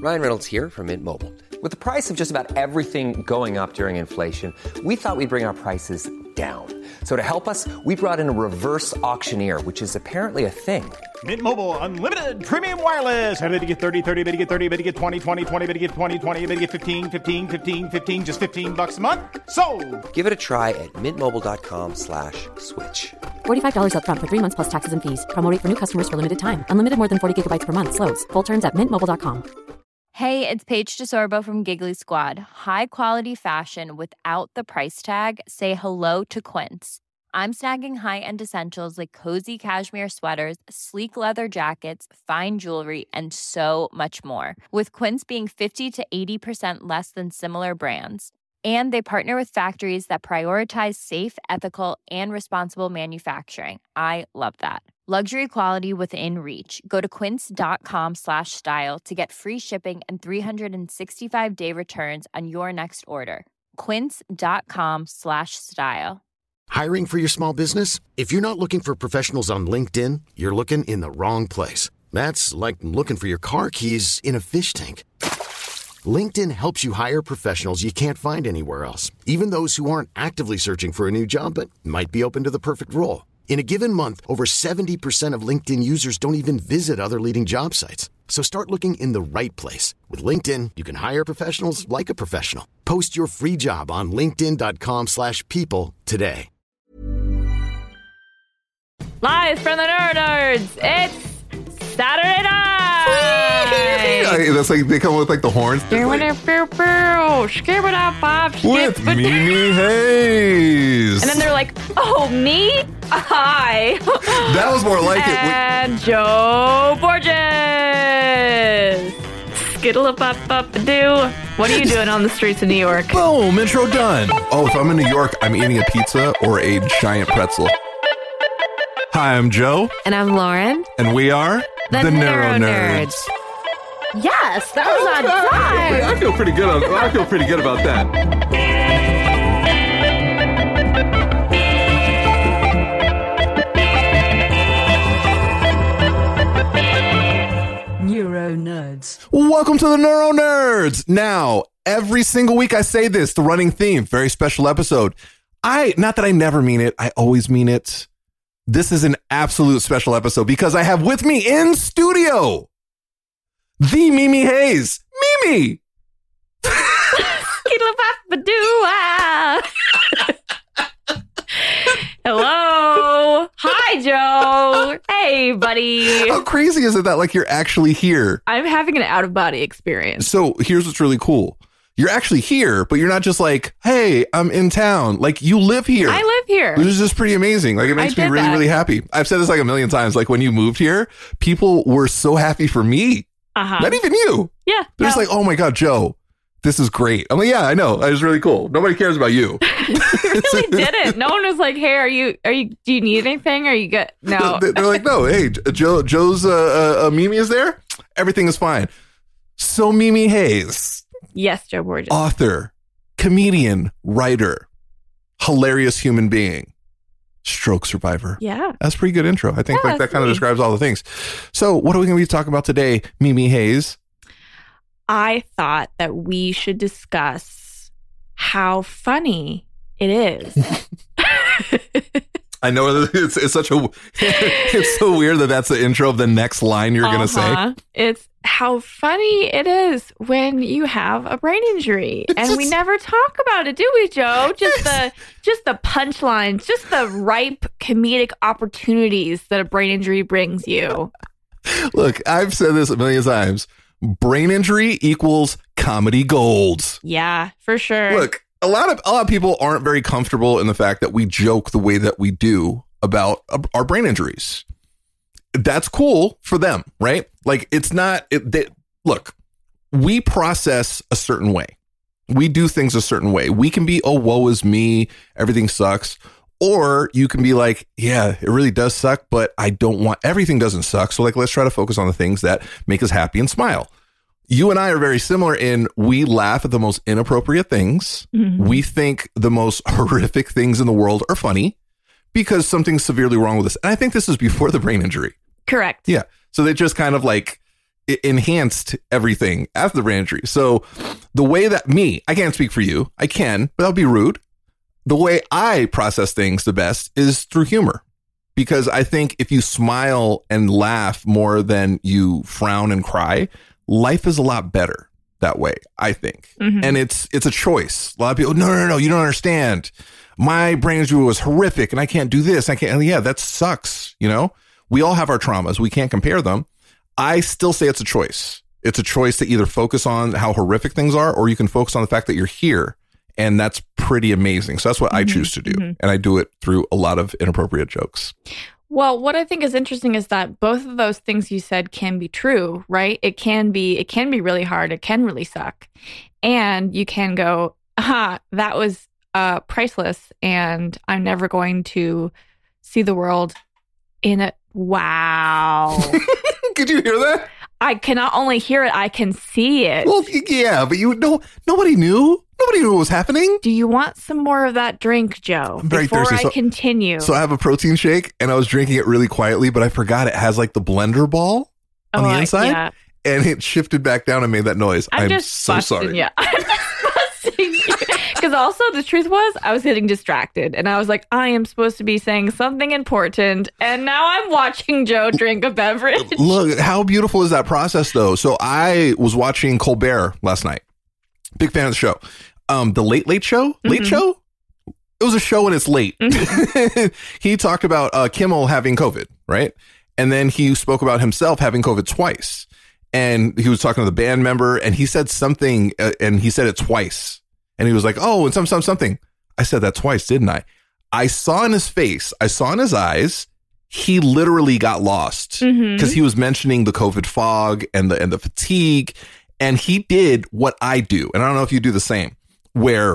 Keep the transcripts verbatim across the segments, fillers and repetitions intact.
Ryan Reynolds here from Mint Mobile. With the price of just about everything going up during inflation, we thought we'd bring our prices down. So to help us, we brought in a reverse auctioneer, which is apparently a thing. Mint Mobile Unlimited Premium Wireless. How to get thirty, thirty, how to get thirty, how to get twenty, twenty, twenty, how to get twenty, twenty, how to get fifteen, fifteen, fifteen, fifteen, just fifteen bucks a month? Sold! Give it a try at mintmobile.com slash switch. forty-five dollars up front for three months plus taxes and fees. Promo rate for new customers for limited time. Unlimited more than forty gigabytes per month. Slows full terms at mint mobile dot com. Hey, it's Paige DeSorbo from Giggly Squad. High quality fashion without the price tag. Say hello to Quince. I'm snagging high-end essentials like cozy cashmere sweaters, sleek leather jackets, fine jewelry, and so much more. With Quince being fifty to eighty percent less than similar brands. And they partner with factories that prioritize safe, ethical, and responsible manufacturing. I love that. Luxury quality within reach. Go to quince.com slash style to get free shipping and three sixty-five day returns on your next order. Quince.com slash style. Hiring for your small business? If you're not looking for professionals on LinkedIn, you're looking in the wrong place. That's like looking for your car keys in a fish tank. LinkedIn helps you hire professionals you can't find anywhere else, even those who aren't actively searching for a new job but might be open to the perfect role. In a given month, over seventy percent of LinkedIn users don't even visit other leading job sites. So start looking in the right place. With LinkedIn, you can hire professionals like a professional. Post your free job on linkedin.com slash people today. Live from the Neuro Nerds, it's Saturday night! That's like, they come with like the horns. With Mimi Hayes. And then they're like, oh, me? Hi. That was more like and it. And Joe Borges. Skittle-up-up-up-a-doo. What are you doing on the streets of New York? Boom, intro done. Oh, if I'm in New York, I'm eating a pizza or a giant pretzel. Hi, I'm Joe. And I'm Lauren. And we are the, the Neuro Nerds. Nerds. Yes, that was on time. I feel pretty good. On, I feel pretty good about that. Neuro Nerds. Welcome to the Neuro Nerds. Now, every single week I say this, the running theme, very special episode. I, not that I never mean it, I always mean it. This is an absolute special episode because I have with me in studio the Mimi Hayes. Mimi! Hello. Hi, Joe. Hey, buddy. How crazy is it that like you're actually here? I'm having an out-of-body experience. So here's what's really cool. You're actually here, but you're not just like, hey, I'm in town. Like, you live here. I live here. Which is just pretty amazing. Like, it makes me really, that. really happy. I've said this like a million times. Like, when you moved here, people were so happy for me. Uh-huh. Not even you. Yeah. They're no. just like, oh my God, Joe, this is great. I'm like, yeah, I know. That was really cool. Nobody cares about you. They really didn't. No one was like, hey, are you, are you, do you need anything? Are you good? No. They're like, no, hey, Joe, Joe's, uh, uh, Mimi is there. Everything is fine. So Mimi Hayes. Yes, Joe Borges. Author, comedian, writer, hilarious human being, stroke survivor. Yeah. That's a pretty good intro. I think yeah, like that kind of describes all the things. So what are we going to be talking about today, Mimi Hayes? I thought that we should discuss how funny it is. I know it's, it's such a, it's so weird that that's the intro of the next line you're uh-huh. going to say. It's how funny it is when you have a brain injury. And just, we never talk about it, do we, Joe? Just the just the punchlines, just the ripe comedic opportunities that a brain injury brings you. Look, I've said this a million times. Brain injury equals comedy gold. Yeah, for sure. Look, a lot of a lot of people aren't very comfortable in the fact that we joke the way that we do about our brain injuries. That's cool for them, right? Like, it's not, it, they, look, we process a certain way. We do things a certain way. We can be, oh, woe is me, everything sucks. Or you can be like, yeah, it really does suck, but I don't want, everything doesn't suck. So like, let's try to focus on the things that make us happy and smile. You and I are very similar in we laugh at the most inappropriate things. Mm-hmm. We think the most horrific things in the world are funny because something's severely wrong with us. And I think this is before the brain injury. Correct. Yeah. So they just kind of like it enhanced everything after the brain injury. So the way that me, I can't speak for you. I can, but that'll be rude. The way I process things the best is through humor, because I think if you smile and laugh more than you frown and cry, life is a lot better that way, I think. Mm-hmm. And it's it's a choice. A lot of people, no, no, no, you don't understand. My brain injury was horrific and I can't do this. I can't. Yeah, that sucks. You know, we all have our traumas. We can't compare them. I still say it's a choice. It's a choice to either focus on how horrific things are, or you can focus on the fact that you're here. And that's pretty amazing. So that's what mm-hmm. I choose to do. Mm-hmm. And I do it through a lot of inappropriate jokes. Well, what I think is interesting is that both of those things you said can be true, right? It can be, it can be really hard. It can really suck. And you can go, aha, that was uh, priceless. And I'm never going to see the world in a, wow. Could you hear that? I can not only hear it, I can see it. Well, yeah, but you know, nobody knew. Nobody knew what was happening. Do you want some more of that drink, Joe? I'm very before thirsty. I so, continue. So I have a protein shake, and I was drinking it really quietly, but I forgot it has like the blender ball on oh, the inside, yeah. and it shifted back down and made that noise. I'm, I'm just so sorry. Yeah, I'm just busting you. Because also the truth was I was getting distracted, and I was like, I am supposed to be saying something important, and now I'm watching Joe drink a beverage. Look, how beautiful is that process, though? So I was watching Colbert last night. Big fan of the show. Um, the Late Late Show, Late mm-hmm. Show. It was a show and it's late. Mm-hmm. He talked about uh, Kimmel having COVID, right? And then he spoke about himself having COVID twice. And he was talking to the band member, and he said something, uh, and he said it twice. And he was like, "Oh, and some, some, something." I said that twice, didn't I? I saw in his face, I saw in his eyes, he literally got lost because mm-hmm. he was mentioning the COVID fog and the and the fatigue, and he did what I do, and I don't know if you do the same. Where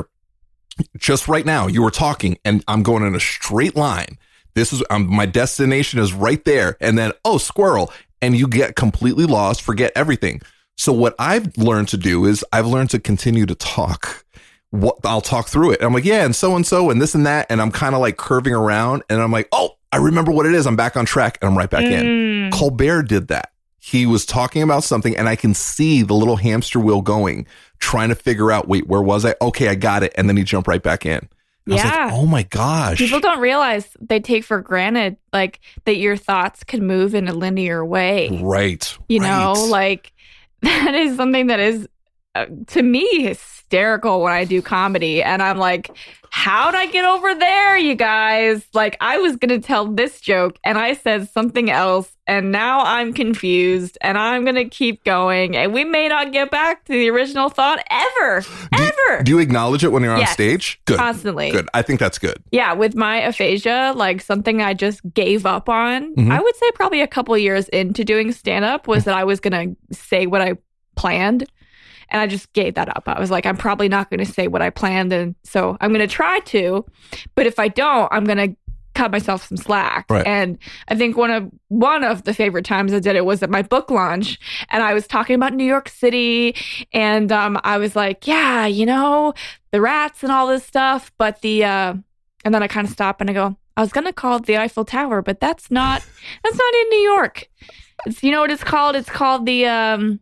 just right now you were talking and I'm going in a straight line. This is um, my destination is right there. And then, oh, squirrel. And you get completely lost, forget everything. So what I've learned to do is I've learned to continue to talk. What I'll talk through it. And I'm like, yeah, and so and so and this and that. And I'm kind of like curving around and I'm like, oh, I remember what it is. I'm back on track and I'm right back mm. in. Colbert did that. He was talking about something and I can see the little hamster wheel going, trying to figure out, wait, where was I? Okay, I got it. And then he jumped right back in. I yeah. was like, oh my gosh. People don't realize they take for granted like that your thoughts can move in a linear way. Right. You right. know, like that is something that is uh, to me hysterical when I do comedy. And I'm like, how'd I get over there, you guys? Like I was going to tell this joke and I said something else. And now I'm confused and I'm going to keep going. And we may not get back to the original thought ever, do ever. You, do you acknowledge it when you're on yes, stage? Good. Constantly. Good. I think that's good. Yeah. With my aphasia, like something I just gave up on, mm-hmm. I would say probably a couple years into doing stand-up was that I was going to say what I planned. And I just gave that up. I was like, I'm probably not going to say what I planned. And so I'm going to try to. But if I don't, I'm going to cut myself some slack. Right. And I think one of one of the favorite times I did it was at my book launch. And I was talking about New York City. And um, I was like, yeah, you know, the rats and all this stuff. But the, uh, and then I kind of stop and I go, I was going to call it the Eiffel Tower, but that's not, that's not in New York. It's, you know what it's called? It's called the, um,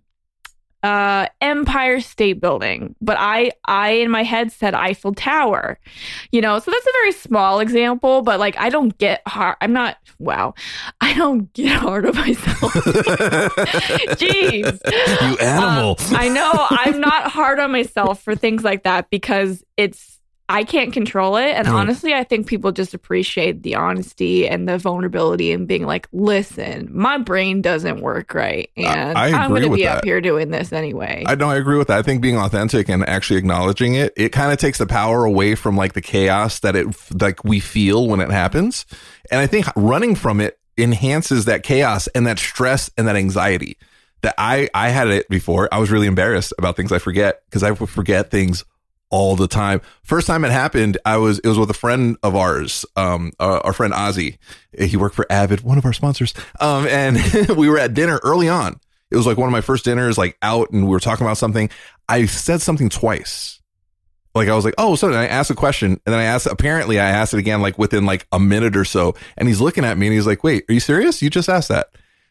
Uh, Empire State Building, but I, I in my head said Eiffel Tower, you know, so that's a very small example, but like, I don't get hard. I'm not, wow, I don't get hard on myself. Jeez. You animal. Um, I know I'm not hard on myself for things like that because it's, I can't control it. And mm. honestly, I think people just appreciate the honesty and the vulnerability and being like, listen, my brain doesn't work right. And I, I I'm going to be that. up here doing this anyway. I know I agree with that. I think being authentic and actually acknowledging it, it kind of takes the power away from like the chaos that it like we feel when it happens. And I think running from it enhances that chaos and that stress and that anxiety that I, I had it before. I was really embarrassed about things I forget because I would forget things all the time. First time it happened, I was it was with a friend of ours, um, uh, our friend Ozzy. He worked for Avid, one of our sponsors. Um, and we were at dinner early on. It was like one of my first dinners, like out, and we were talking about something. I said something twice. Like I was like, oh, so I asked a question, and then I asked. Apparently, I asked it again, like within like a minute or so. And he's looking at me, and he's like, "Wait, are you serious? You just asked that?"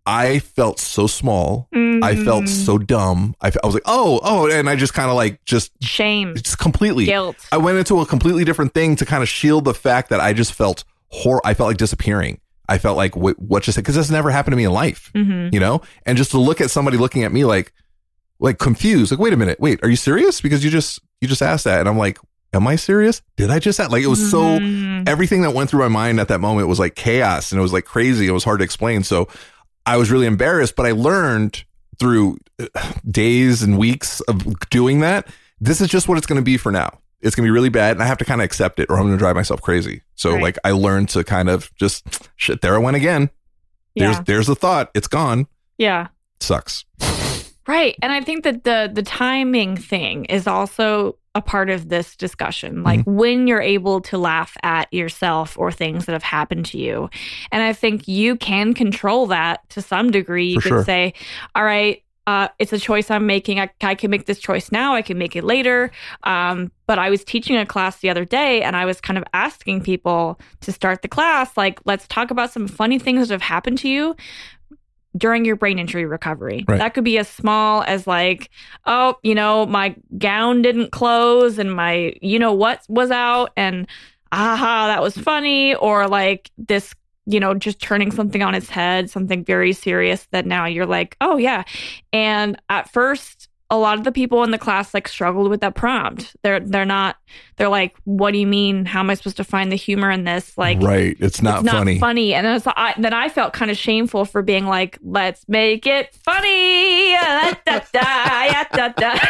I felt so small. Mm. I felt so dumb. I, I was like, oh, oh. And I just kind of like just shame, just completely guilt. I went into a completely different thing to kind of shield the fact that I just felt horror. I felt like disappearing. I felt like what, what just, because this never happened to me in life, mm-hmm. you know? And just to look at somebody looking at me like, like confused, like, wait a minute, wait, are you serious? Because you just, you just asked that. And I'm like, am I serious? Did I just ask? Like, it was so, mm-hmm. everything that went through my mind at that moment was like chaos and it was like crazy. It was hard to explain. So I was really embarrassed, but I learned through days and weeks of doing that, this is just what it's going to be for now. It's going to be really bad and I have to kind of accept it or I'm going to drive myself crazy. So right. like I learned to kind of just shit, there I went again. Yeah. There's, there's the thought. It's gone. Yeah. Sucks. Right. And I think that the, the timing thing is also a part of this discussion, like mm-hmm. when you're able to laugh at yourself or things that have happened to you. And I think you can control that to some degree. You For could sure. say, all right, Uh, it's a choice I'm making. I, I can make this choice now. I can make it later. Um, but I was teaching a class the other day and I was kind of asking people to start the class, like, let's talk about some funny things that have happened to you during your brain injury recovery. Right. That could be as small as like, oh, you know, my gown didn't close and my, you know what was out and aha, that was funny. Or like this, you know, just turning something on its head, something very serious that now you're like, oh yeah. And at first, a lot of the people in the class like struggled with that prompt. They're they're not, they're like, what do you mean? How am I supposed to find the humor in this? Like, right. It's not it's funny. Not funny. And then, it's, I, then I felt kind of shameful for being like, let's make it funny. Da, da, da, da,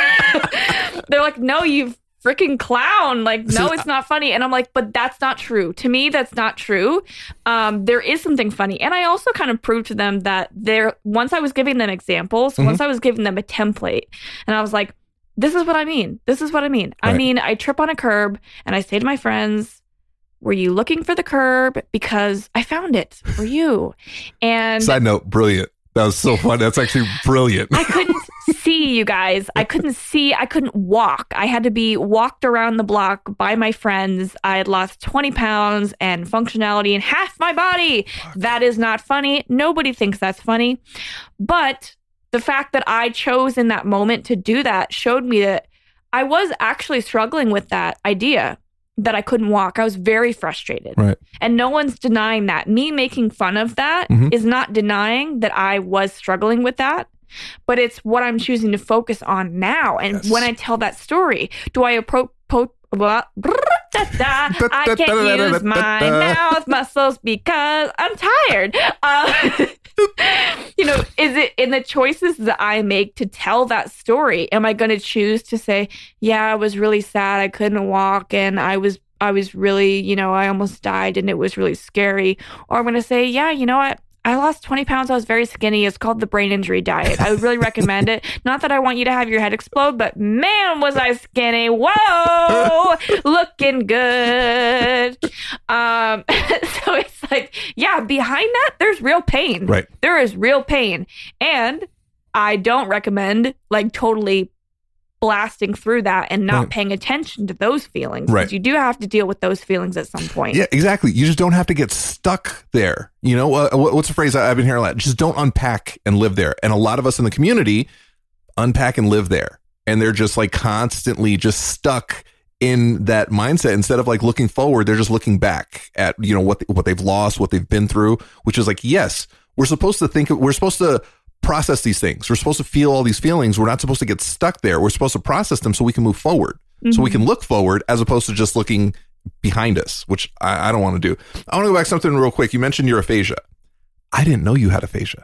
da. They're like, no, you freaking clown. Like, no, See, it's not funny. And I'm like, but that's not true. To me, that's not true. Um, there is something funny. And I also kind of proved to them that there, once I was giving them examples, mm-hmm. once I was giving them a template, and I was like, this is what I mean. This is what I mean. Right. I mean, I trip on a curb and I say to my friends, were you looking for the curb? Because I found it for you. And side note, brilliant. That was so fun. That's actually brilliant. I couldn't see, you guys. I couldn't see. I couldn't walk. I had to be walked around the block by my friends. I had lost twenty pounds and functionality in half my body. That is not funny. Nobody thinks that's funny. But the fact that I chose in that moment to do that showed me that I was actually struggling with that idea that I couldn't walk. I was very frustrated. Right. And no one's denying that. Me making fun of that mm-hmm. is not denying that I was struggling with that, but it's what I'm choosing to focus on now. And yes. when I tell that story, do I approach... Po- blah, blah, da, da, I can't use my mouth muscles because I'm tired. Uh, you know, is it in the choices that I make to tell that story? Am I going to choose to say, yeah, I was really sad. I couldn't walk and I was, I was really, you know, I almost died and it was really scary. Or I'm going to say, yeah, you know what? I lost twenty pounds. I was very skinny. It's called the brain injury diet. I would really recommend it. Not that I want you to have your head explode, but man, was I skinny. Whoa, looking good. Um, so it's like, yeah, behind that, there's real pain. Right. There is real pain. And I don't recommend like totally blasting through that and not right. paying attention to those feelings. Right. Because you do have to deal with those feelings at some point. Yeah, exactly. You just don't have to get stuck there. You know, uh, what's the phrase I've been hearing a lot? Just don't unpack and live there. And a lot of us in the community unpack and live there. And they're just like constantly just stuck in that mindset. Instead of like looking forward, they're just looking back at, you know, what, what they've lost, what they've been through, which is like, yes, we're supposed to think, we're supposed to process these things. We're supposed to feel all these feelings. We're not supposed to get stuck there. We're supposed to process them so we can move forward, mm-hmm. so we can look forward as opposed to just looking behind us, which I, I don't want to do. I want to go back to something real quick. You mentioned your aphasia. I didn't know you had aphasia.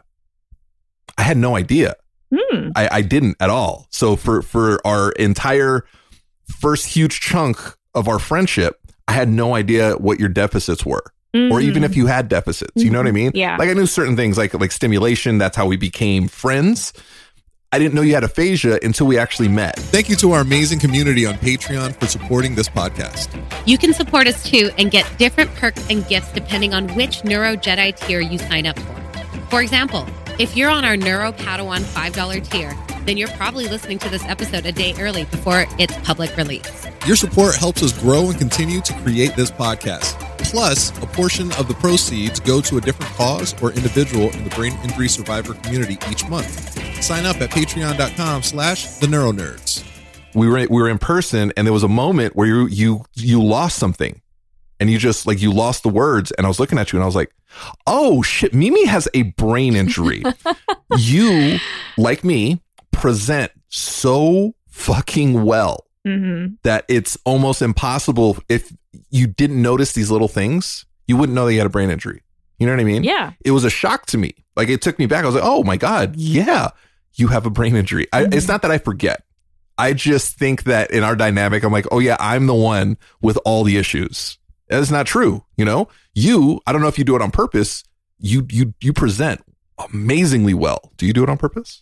I had no idea. Mm. I, I didn't at all. So for, for our entire first huge chunk of our friendship, I had no idea what your deficits were. Mm-hmm. Or even if you had deficits, you know what I mean? Yeah. Like I knew certain things like like stimulation. That's how we became friends. I didn't know you had aphasia until we actually met. Thank you to our amazing community on Patreon for supporting this podcast. You can support us too and get different perks and gifts depending on which Neuro Jedi tier you sign up for. For example, if you're on our Neuro Padawan five dollars tier, then you're probably listening to this episode a day early before its public release. Your support helps us grow and continue to create this podcast. Plus, a portion of the proceeds go to a different cause or individual in the brain injury survivor community each month. Sign up at patreon.com slash the neuronerds. We were we were in person, and there was a moment where you you you lost something, and you just like you lost the words, and I was looking at you and I was like, oh shit, Mimi has a brain injury. You, like me, present so fucking well mm-hmm. that it's almost impossible. If you didn't notice these little things, you wouldn't know that you had a brain injury. You know what I mean? Yeah. It was a shock to me. Like, it took me back. I was like, oh my God, yeah, you have a brain injury. Mm-hmm. I, it's not that I forget. I just think that in our dynamic, I'm like, oh yeah, I'm the one with all the issues. That's not true. You know, you, I don't know if you do it on purpose. You, you, you present amazingly well. Do you do it on purpose?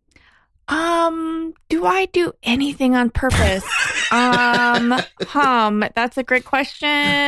Um, do I do anything on purpose? um, hum, that's a great question.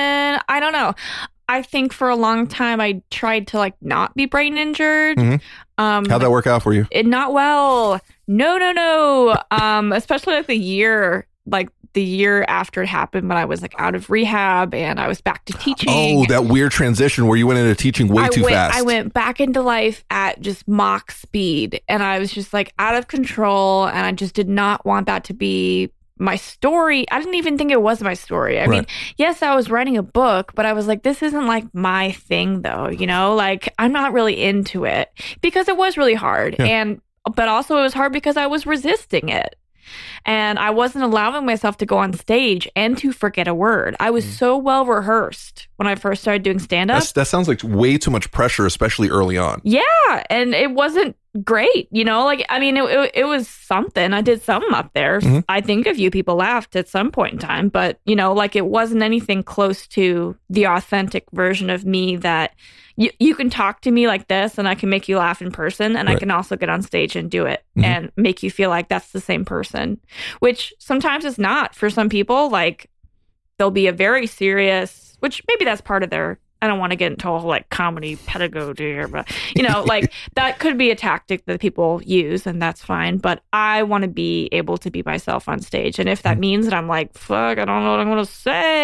I don't know. I think for a long time I tried to like not be brain injured. Mm-hmm. Um, how'd that work out for you? It, not well. No, no, no. Um, especially like the year, like the year after it happened when I was like out of rehab and I was back to teaching. Oh, that weird transition where you went into teaching way I too went, fast. I went back into life at just Mach speed, and I was just like out of control, and I just did not want that to be my story. I didn't even think it was my story. I right. mean, yes, I was writing a book, but I was like, this isn't like my thing though, you know, like I'm not really into it because it was really hard. Yeah. And, but also it was hard because I was resisting it. And I wasn't allowing myself to go on stage and to forget a word. I was mm. so well rehearsed when I first started doing stand-up. That sounds like way too much pressure, especially early on. Yeah, and it wasn't great, you know? Like, I mean, it, it, it was something. I did something up there. Mm-hmm. I think a few people laughed at some point in time, but, you know, like it wasn't anything close to the authentic version of me that you, you can talk to me like this and I can make you laugh in person, and right. I can also get on stage and do it mm-hmm. and make you feel like that's the same person, which sometimes it's not for some people. Like they'll be a very serious, which maybe that's part of their, I don't want to get into a whole like comedy pedagogy here, but you know, like that could be a tactic that people use, and that's fine. But I want to be able to be myself on stage. And if that means that I'm like, fuck, I don't know what I'm going to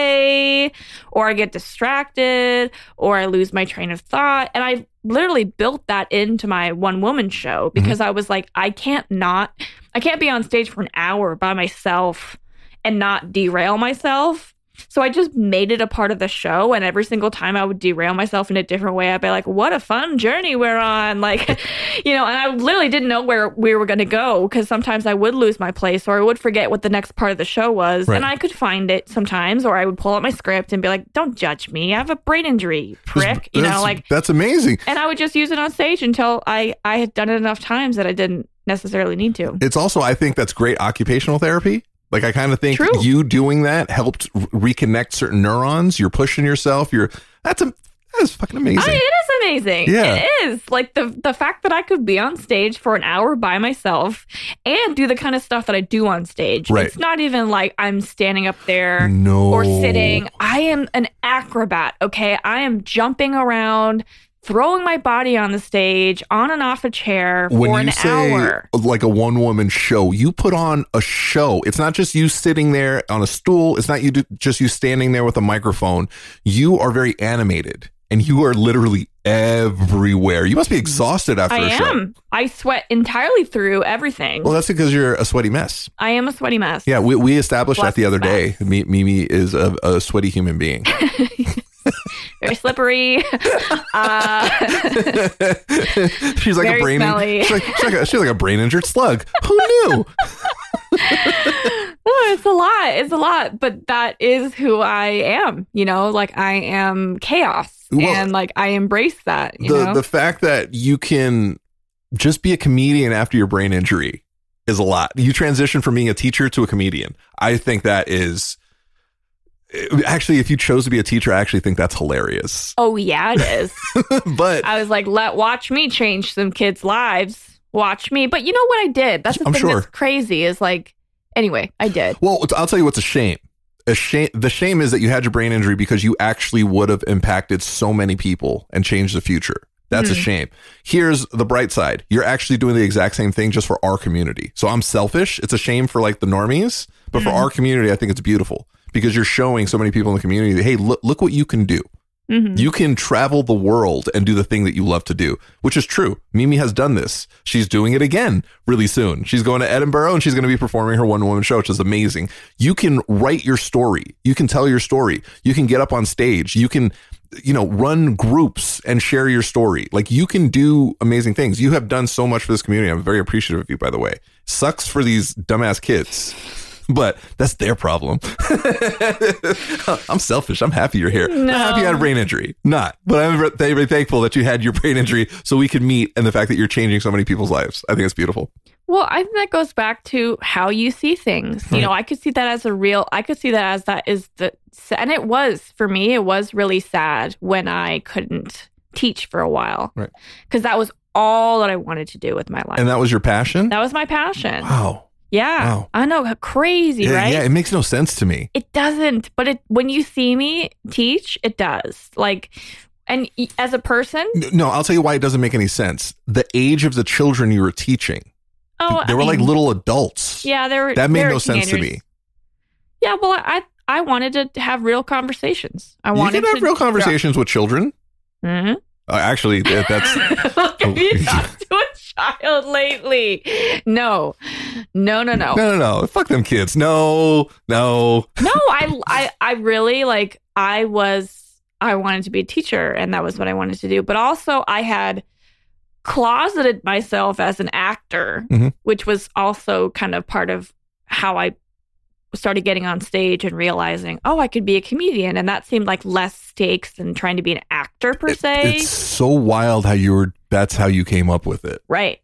say, or I get distracted, or I lose my train of thought. And I literally built that into my one woman show because mm-hmm. I was like, I can't not, I can't be on stage for an hour by myself and not derail myself. So I just made it a part of the show, and every single time I would derail myself in a different way. I'd be like, what a fun journey we're on. Like, you know, and I literally didn't know where we were going to go because sometimes I would lose my place or I would forget what the next part of the show was. Right. And I could find it sometimes, or I would pull out my script and be like, don't judge me. I have a brain injury, prick. You know, like that's amazing. And I would just use it on stage until I, I had done it enough times that I didn't necessarily need to. It's also, I think that's great occupational therapy. Like, I kind of think True. you doing that helped re- reconnect certain neurons. You're pushing yourself. You're that's a that is fucking amazing. I mean, it is amazing. Yeah. It is. Like the the fact that I could be on stage for an hour by myself and do the kind of stuff that I do on stage. Right. It's not even like I'm standing up there no. or sitting. I am an acrobat. Okay, I am jumping around, throwing my body on the stage, on and off a chair when for you an say, hour. Like a one-woman show, you put on a show. It's not just you sitting there on a stool. It's not you do, just you standing there with a microphone. You are very animated, and you are literally everywhere. You must be exhausted after I a show. I am. I sweat entirely through everything. Well, that's because you're a sweaty mess. I am a sweaty mess. Yeah, we, we established Bless that the other day. mess. Mimi is a, a sweaty human being. Very slippery. Uh, she's like very a brain. Smelly. She's like, she's, like a, she's like a brain injured slug. Who knew? Oh, it's a lot. It's a lot. But that is who I am. You know, like I am chaos, well, and like I embrace that. You the know? the fact that you can just be a comedian after your brain injury is a lot. You transition from being a teacher to a comedian. I think that is. Actually, if you chose to be a teacher, I actually think that's hilarious. Oh, yeah, it is. But I was like, let watch me change some kids' lives. Watch me. But you know what I did? That's the I'm thing sure. that's crazy is like, anyway, I did. Well, I'll tell you what's a shame. A shame. The shame is that you had your brain injury because you actually would have impacted so many people and changed the future. That's mm. a shame. Here's the bright side. You're actually doing the exact same thing just for our community. So I'm selfish. It's a shame for like the normies, but mm. for our community, I think it's beautiful. Because you're showing so many people in the community that, hey, look, look what you can do. Mm-hmm. You can travel the world and do the thing that you love to do, which is true. Mimi has done this. She's doing it again really soon. She's going to Edinburgh and she's going to be performing her one woman show, which is amazing. You can write your story. You can tell your story. You can get up on stage. You can, you know, run groups and share your story. Like, you can do amazing things. You have done so much for this community. I'm very appreciative of you, by the way. Sucks for these dumbass kids, but that's their problem. I'm selfish. I'm happy you're here. No. I'm happy you had a brain injury. Not, but I'm very, very thankful that you had your brain injury so we could meet, and the fact that you're changing so many people's lives. I think it's beautiful. Well, I think that goes back to how you see things. You know, I could see that as a real, I could see that as that is the, and it was, for me, it was really sad when I couldn't teach for a while. Right. Because that was all that I wanted to do with my life. And that was your passion? That was my passion. Wow. Yeah. Wow. I know, crazy, Yeah, right? yeah, it makes no sense to me. It doesn't, but it when you see me teach, it does. Like, and y- as a person, No, I'll tell you why it doesn't make any sense. The age of the children you were teaching, oh, they I were like mean, little adults. yeah, they were. That made they were no sense to teenagers. me. Yeah, well, I I wanted to have real conversations. I You wanted can have to real conversations with children. Mm-hmm. Uh, actually, that, that's Look, have you talked to a child lately? No, no, no, no, no, no, no. Fuck them kids. No, no. no. I, I, I really like. I was. I wanted to be a teacher, and that was what I wanted to do. But also, I had closeted myself as an actor, Mhm. which was also kind of part of how I started getting on stage and realizing, oh, I could be a comedian. And that seemed like less stakes than trying to be an actor per It- se. it's so wild how you were. That's how you came up with it. Right.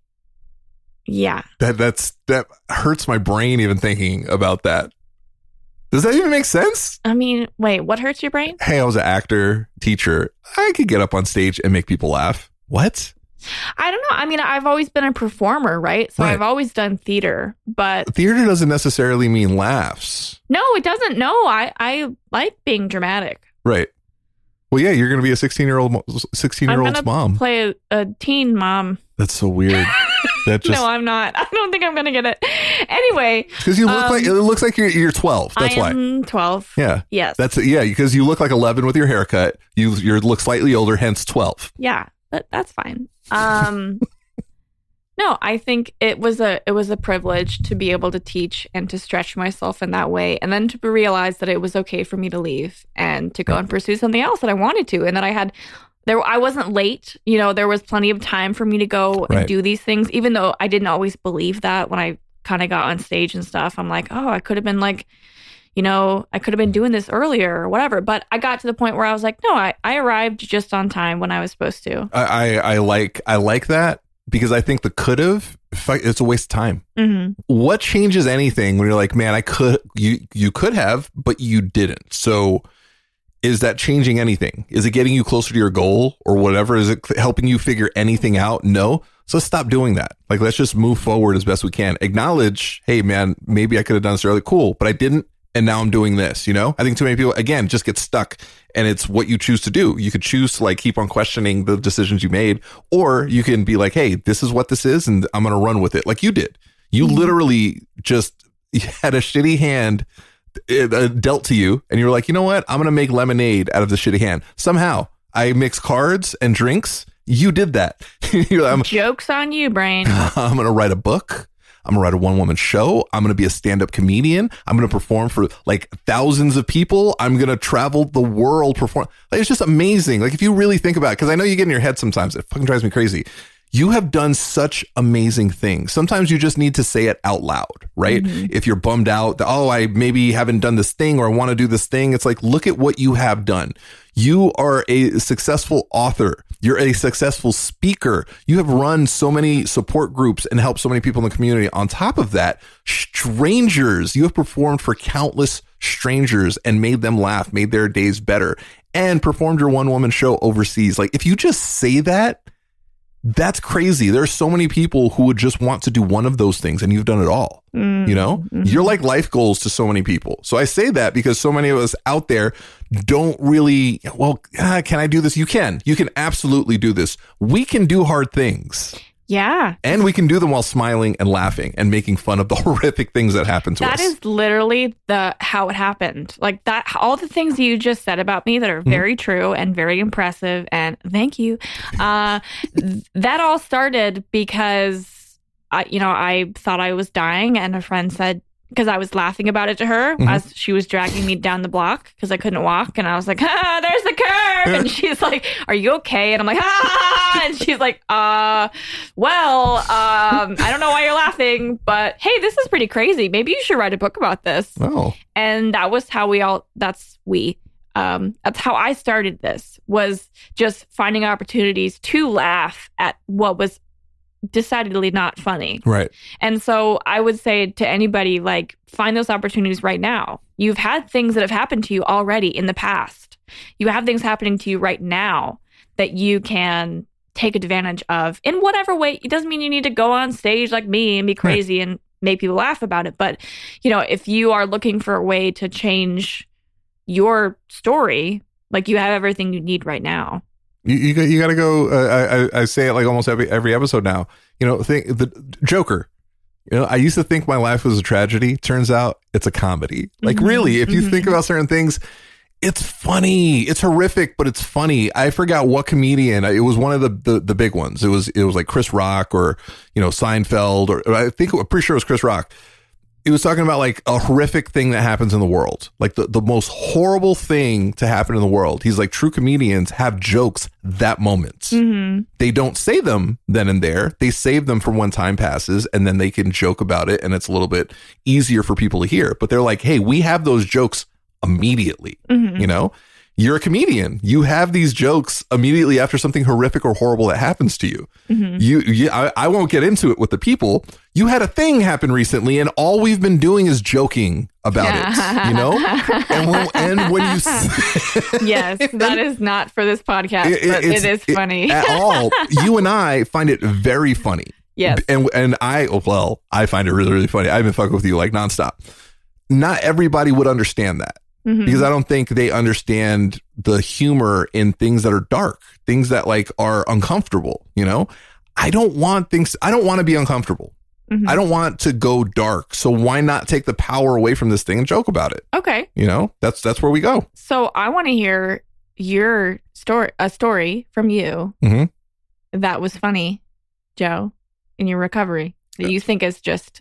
Yeah. That that's that hurts my brain even thinking about that. Does that even make sense? I mean, wait, what hurts your brain? Hey, I was an actor, teacher. I could get up on stage and make people laugh. What? I don't know. I mean, I've always been a performer, right? So Right. I've always done theater, but Theater doesn't necessarily mean laughs. no, it doesn't. No, I, I like being dramatic. Right. Well, yeah, you're going to be a sixteen-year-old sixteen-year-old's I'm gonna mom. play a, a teen mom. That's so weird. That just No, I'm not. I don't think I'm going to get it. Anyway, because you look um, like it looks like you're you're twelve. That's I why. am twelve. Yeah. Yes. That's yeah, because you look like eleven with your haircut. You you look slightly older, hence twelve. Yeah, but that's fine. Um, no, I think it was a it was a privilege to be able to teach and to stretch myself in that way, and then to realize that it was okay for me to leave and to go and pursue something else that I wanted to, and that I had there. I wasn't late. You know, there was plenty of time for me to go and Right. do these things, even though I didn't always believe that when I kind of got on stage and stuff. I'm like, oh, I could have been like. You know, I could have been doing this earlier or whatever. But I got to the point where I was like, no, I, I arrived just on time when I was supposed to. I, I I like I like that because I think the could have it's a waste of time. Mm-hmm. What changes anything when you're like, man, I could you you could have, but you didn't. So is that changing anything? Is it getting you closer to your goal or whatever? Is it helping you figure anything out? No. So let's stop doing that. Like, let's just move forward as best we can. Acknowledge, hey, man, maybe I could have done this early. Cool, but I didn't. And now I'm doing this, you know? I think too many people, again, just get stuck, and it's what you choose to do. You could choose to like keep on questioning the decisions you made, or you can be like, hey, this is what this is, and I'm going to run with it. Like you did. You Mm-hmm. literally just had a shitty hand uh, dealt to you, and you were like, you know what? I'm going to make lemonade out of the shitty hand. Somehow I mix cards and drinks. You did that. You're like, I'm, Joke's on you, brain. I'm going to write a book. I'm going to write a one woman show. I'm going to be a stand up comedian. I'm going to perform for like thousands of people. I'm going to travel the world perform. Like, it's just amazing. Like, if you really think about it, because I know you get in your head sometimes, it fucking drives me crazy. You have done such amazing things. Sometimes you just need to say it out loud, right? Mm-hmm. If you're bummed out, that, oh, I maybe haven't done this thing or I want to do this thing. It's like, look at what you have done. You are a successful author. You're a successful speaker. You have run so many support groups and helped so many people in the community. On top of that, strangers, you have performed for countless strangers and made them laugh, made their days better, and performed your one woman show overseas. Like, if you just say that, that's crazy. There's so many people who would just want to do one of those things, and you've done it all. Mm-hmm. You know, you're like life goals to so many people. So I say that because so many of us out there don't really, well, ah, can I do this? You can. You can absolutely do this. We can do hard things. Yeah. And we can do them while smiling and laughing and making fun of the horrific things that happen to That us. is literally the how it happened. Like that, all the things you just said about me that are very mm-hmm. true and very impressive. And thank you. Uh, th- that all started because I, you know, I thought I was dying, and a friend said, because I was laughing about it to her mm-hmm. as she was dragging me down the block because I couldn't walk. And I was like, ah, there's the curve. And she's like, are you okay? And I'm like, ah. And she's like, uh, well, um, I don't know why you're laughing, but hey, this is pretty crazy. Maybe you should write a book about this. Oh. And that was how we all, that's we, um, that's how I started this, was just finding opportunities to laugh at what was decidedly not funny. Right. And so I would say to anybody, like, find those opportunities right now. You've had things that have happened to you already in the past. You have things happening to you right now that you can take advantage of in whatever way. It doesn't mean you need to go on stage like me and be crazy right. and make people laugh about it. But, you know, if you are looking for a way to change your story, like, you have everything you need right now. You you, you got to go. Uh, I I say it like almost every every episode now. You know, think the Joker. You know, I used to think my life was a tragedy. Turns out it's a comedy. Like mm-hmm. really, if you mm-hmm. think about certain things, it's funny. It's horrific, but it's funny. I forgot what comedian. It was one of the, the the big ones. It was it was like Chris Rock or you know Seinfeld or I think I'm pretty sure it was Chris Rock. It was talking about like a horrific thing that happens in the world, like the, the most horrible thing to happen in the world. He's like, true comedians have jokes that moment. Mm-hmm. They don't say them then and there. They save them for when time passes, and then they can joke about it, and it's a little bit easier for people to hear. But they're like, hey, we have those jokes immediately. Mm-hmm. You know, you're a comedian. You have these jokes immediately after something horrific or horrible that happens to you. Mm-hmm. You, you I, I won't get into it with the people. You had a thing happen recently, and all we've been doing is joking about yeah. it, you know? And when, and when you... yes, that is not for this podcast, it, but it is funny. It, at all. You and I find it very funny. Yes. And, and I, well, I find it really, really funny. I've been fucking with you like nonstop. Not everybody would understand that. Mm-hmm. Because I don't think they understand the humor in things that are dark, things that like are uncomfortable. You know, I don't want things. I don't want to be uncomfortable. Mm-hmm. I don't want to go dark. So why not take the power away from this thing and joke about it? Okay. You know, that's that's where we go. So I want to hear your story, a story from you mm-hmm. that was funny, Joe, in your recovery that you think is just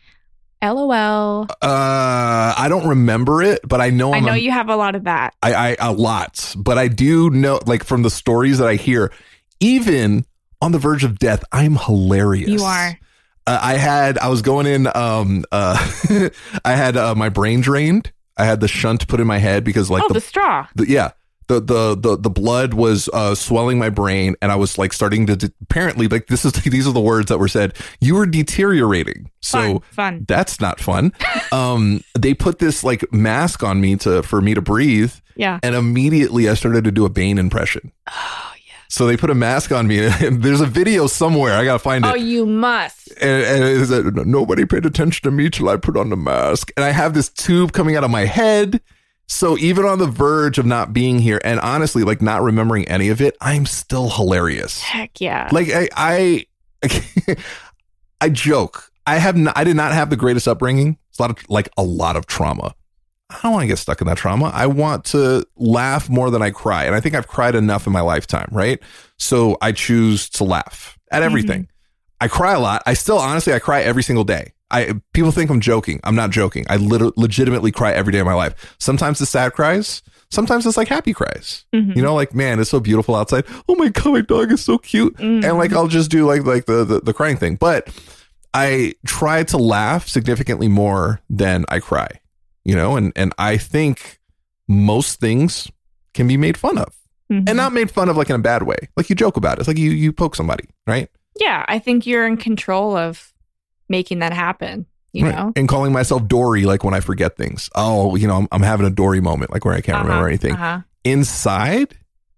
LOL. Uh, I don't remember it, but I know I I'm know a, you have a lot of that. I, I a lot, but I do know, like from the stories that I hear, even on the verge of death, I'm hilarious. You are. Uh, I had, I was going in, um, uh, I had uh, my brain drained. I had the shunt put in my head because like oh, the, the straw. The, yeah. The, the the the blood was uh, swelling my brain, and I was like starting to de- apparently like this is these are the words that were said. You were deteriorating, so fun, fun. That's not fun. um, they put this like mask on me to for me to breathe. Yeah, and immediately I started to do a Bane impression. Oh yeah. So they put a mask on me, and there's a video somewhere. I gotta find it. Oh, you must. And, and it said, nobody paid attention to me till I put on the mask, and I have this tube coming out of my head. So even on the verge of not being here and honestly, like not remembering any of it, I'm still hilarious. Heck yeah. Like I, I, I joke. I have not, I did not have the greatest upbringing. It's a lot of like a lot of trauma. I don't want to get stuck in that trauma. I want to laugh more than I cry. And I think I've cried enough in my lifetime. Right. So I choose to laugh at everything. Mm-hmm. I cry a lot. I still, honestly, I cry every single day. I people think I'm joking. I'm not joking. I lit- legitimately cry every day of my life. Sometimes it's sad cries. Sometimes it's like happy cries. Mm-hmm. You know, like, man, it's so beautiful outside. Oh my God, my dog is so cute. Mm-hmm. And like, I'll just do like like the, the the crying thing. But I try to laugh significantly more than I cry. You know, and and I think most things can be made fun of, mm-hmm. and not made fun of like in a bad way. Like you joke about it. It's like you you poke somebody, right? Yeah, I think you're in control of making that happen, you right. know, and calling myself Dory, like when I forget things. Oh, you know, I'm, I'm having a Dory moment, like where I can't uh-huh, remember anything. Uh-huh. Inside,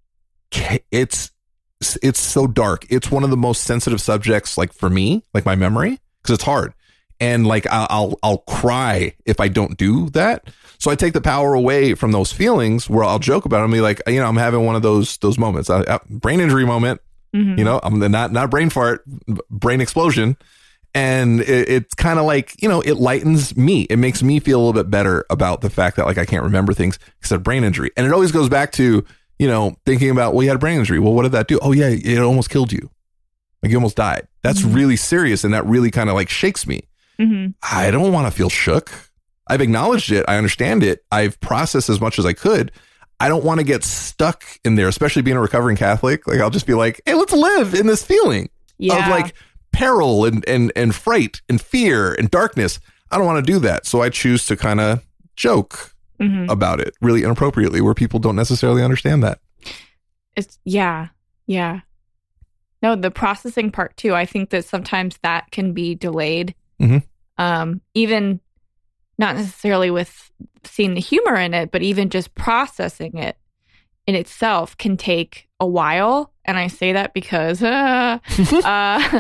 it's it's so dark. It's one of the most sensitive subjects, like for me, like my memory, because it's hard, and like I'll, I'll I'll cry if I don't do that. So I take the power away from those feelings, where I'll joke about it and be like, you know, I'm having one of those those moments, I, I, brain injury moment. Mm-hmm. You know, I'm not not brain fart, brain explosion. And it, it's kind of like, you know, it lightens me. It makes me feel a little bit better about the fact that like I can't remember things because of brain injury. And it always goes back to, you know, thinking about, well, you had a brain injury. Well, what did that do? Oh, yeah, it almost killed you. Like you almost died. That's mm-hmm. really serious. And that really kind of like shakes me. Mm-hmm. I don't want to feel shook. I've acknowledged it. I understand it. I've processed as much as I could. I don't want to get stuck in there, especially being a recovering Catholic. Like I'll just be like, hey, let's live in this feeling yeah. of like peril and, and, and fright and fear and darkness. I don't want to do that. So I choose to kind of joke mm-hmm. about it really inappropriately where people don't necessarily understand that. It's yeah. Yeah. No, the processing part too. I think that sometimes that can be delayed. Mm-hmm. Um, even not necessarily with seeing the humor in it, but even just processing it in itself can take a while. And I say that because uh, uh, uh,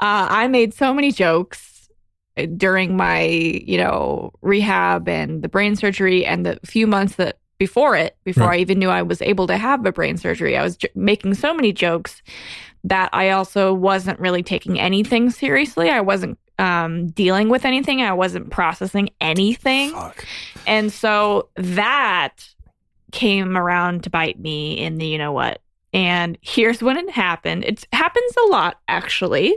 I made so many jokes during my, you know, rehab and the brain surgery and the few months that before it, before right. I even knew I was able to have a brain surgery. I was j- making so many jokes that I also wasn't really taking anything seriously. I wasn't um, dealing with anything. I wasn't processing anything. Fuck. And so that came around to bite me in the, you know what? And here's when it happened. It happens a lot, actually.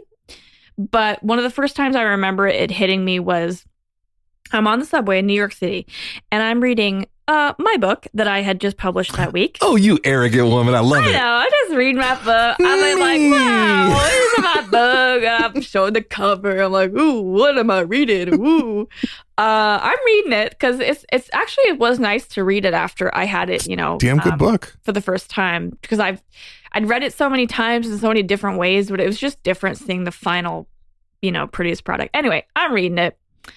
But one of the first times I remember it hitting me was I'm on the subway in New York City, and I'm reading uh, my book that I had just published that week. Oh, you arrogant woman. I love I it. I know. I just read my book. I'm like, wow, this is my book. I'm showing the cover. I'm like, ooh, what am I reading? Ooh. Uh, I'm reading it because it's it's actually it was nice to read it after I had it, you know. Damn good um, book. For the first time, because I've I'd read it so many times in so many different ways, but it was just different seeing the final, you know, produced product. Anyway, I'm reading it.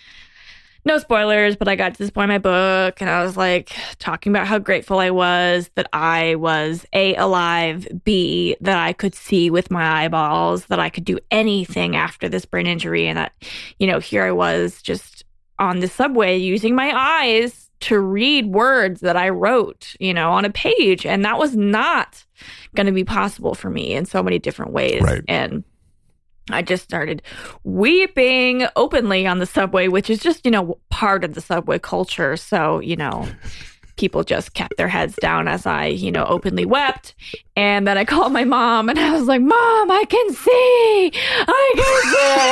No spoilers, but I got to this point in my book and I was like talking about how grateful I was that I was A, alive, B, that I could see with my eyeballs, that I could do anything after this brain injury. And that, you know, here I was just on the subway using my eyes to read words that I wrote, you know, on a page. And that was not going to be possible for me in so many different ways. Right. And I just started weeping openly on the subway, which is just, you know, part of the subway culture. So, you know, people just kept their heads down as I, you know, openly wept. And then I called my mom and I was like, Mom, I can see, I can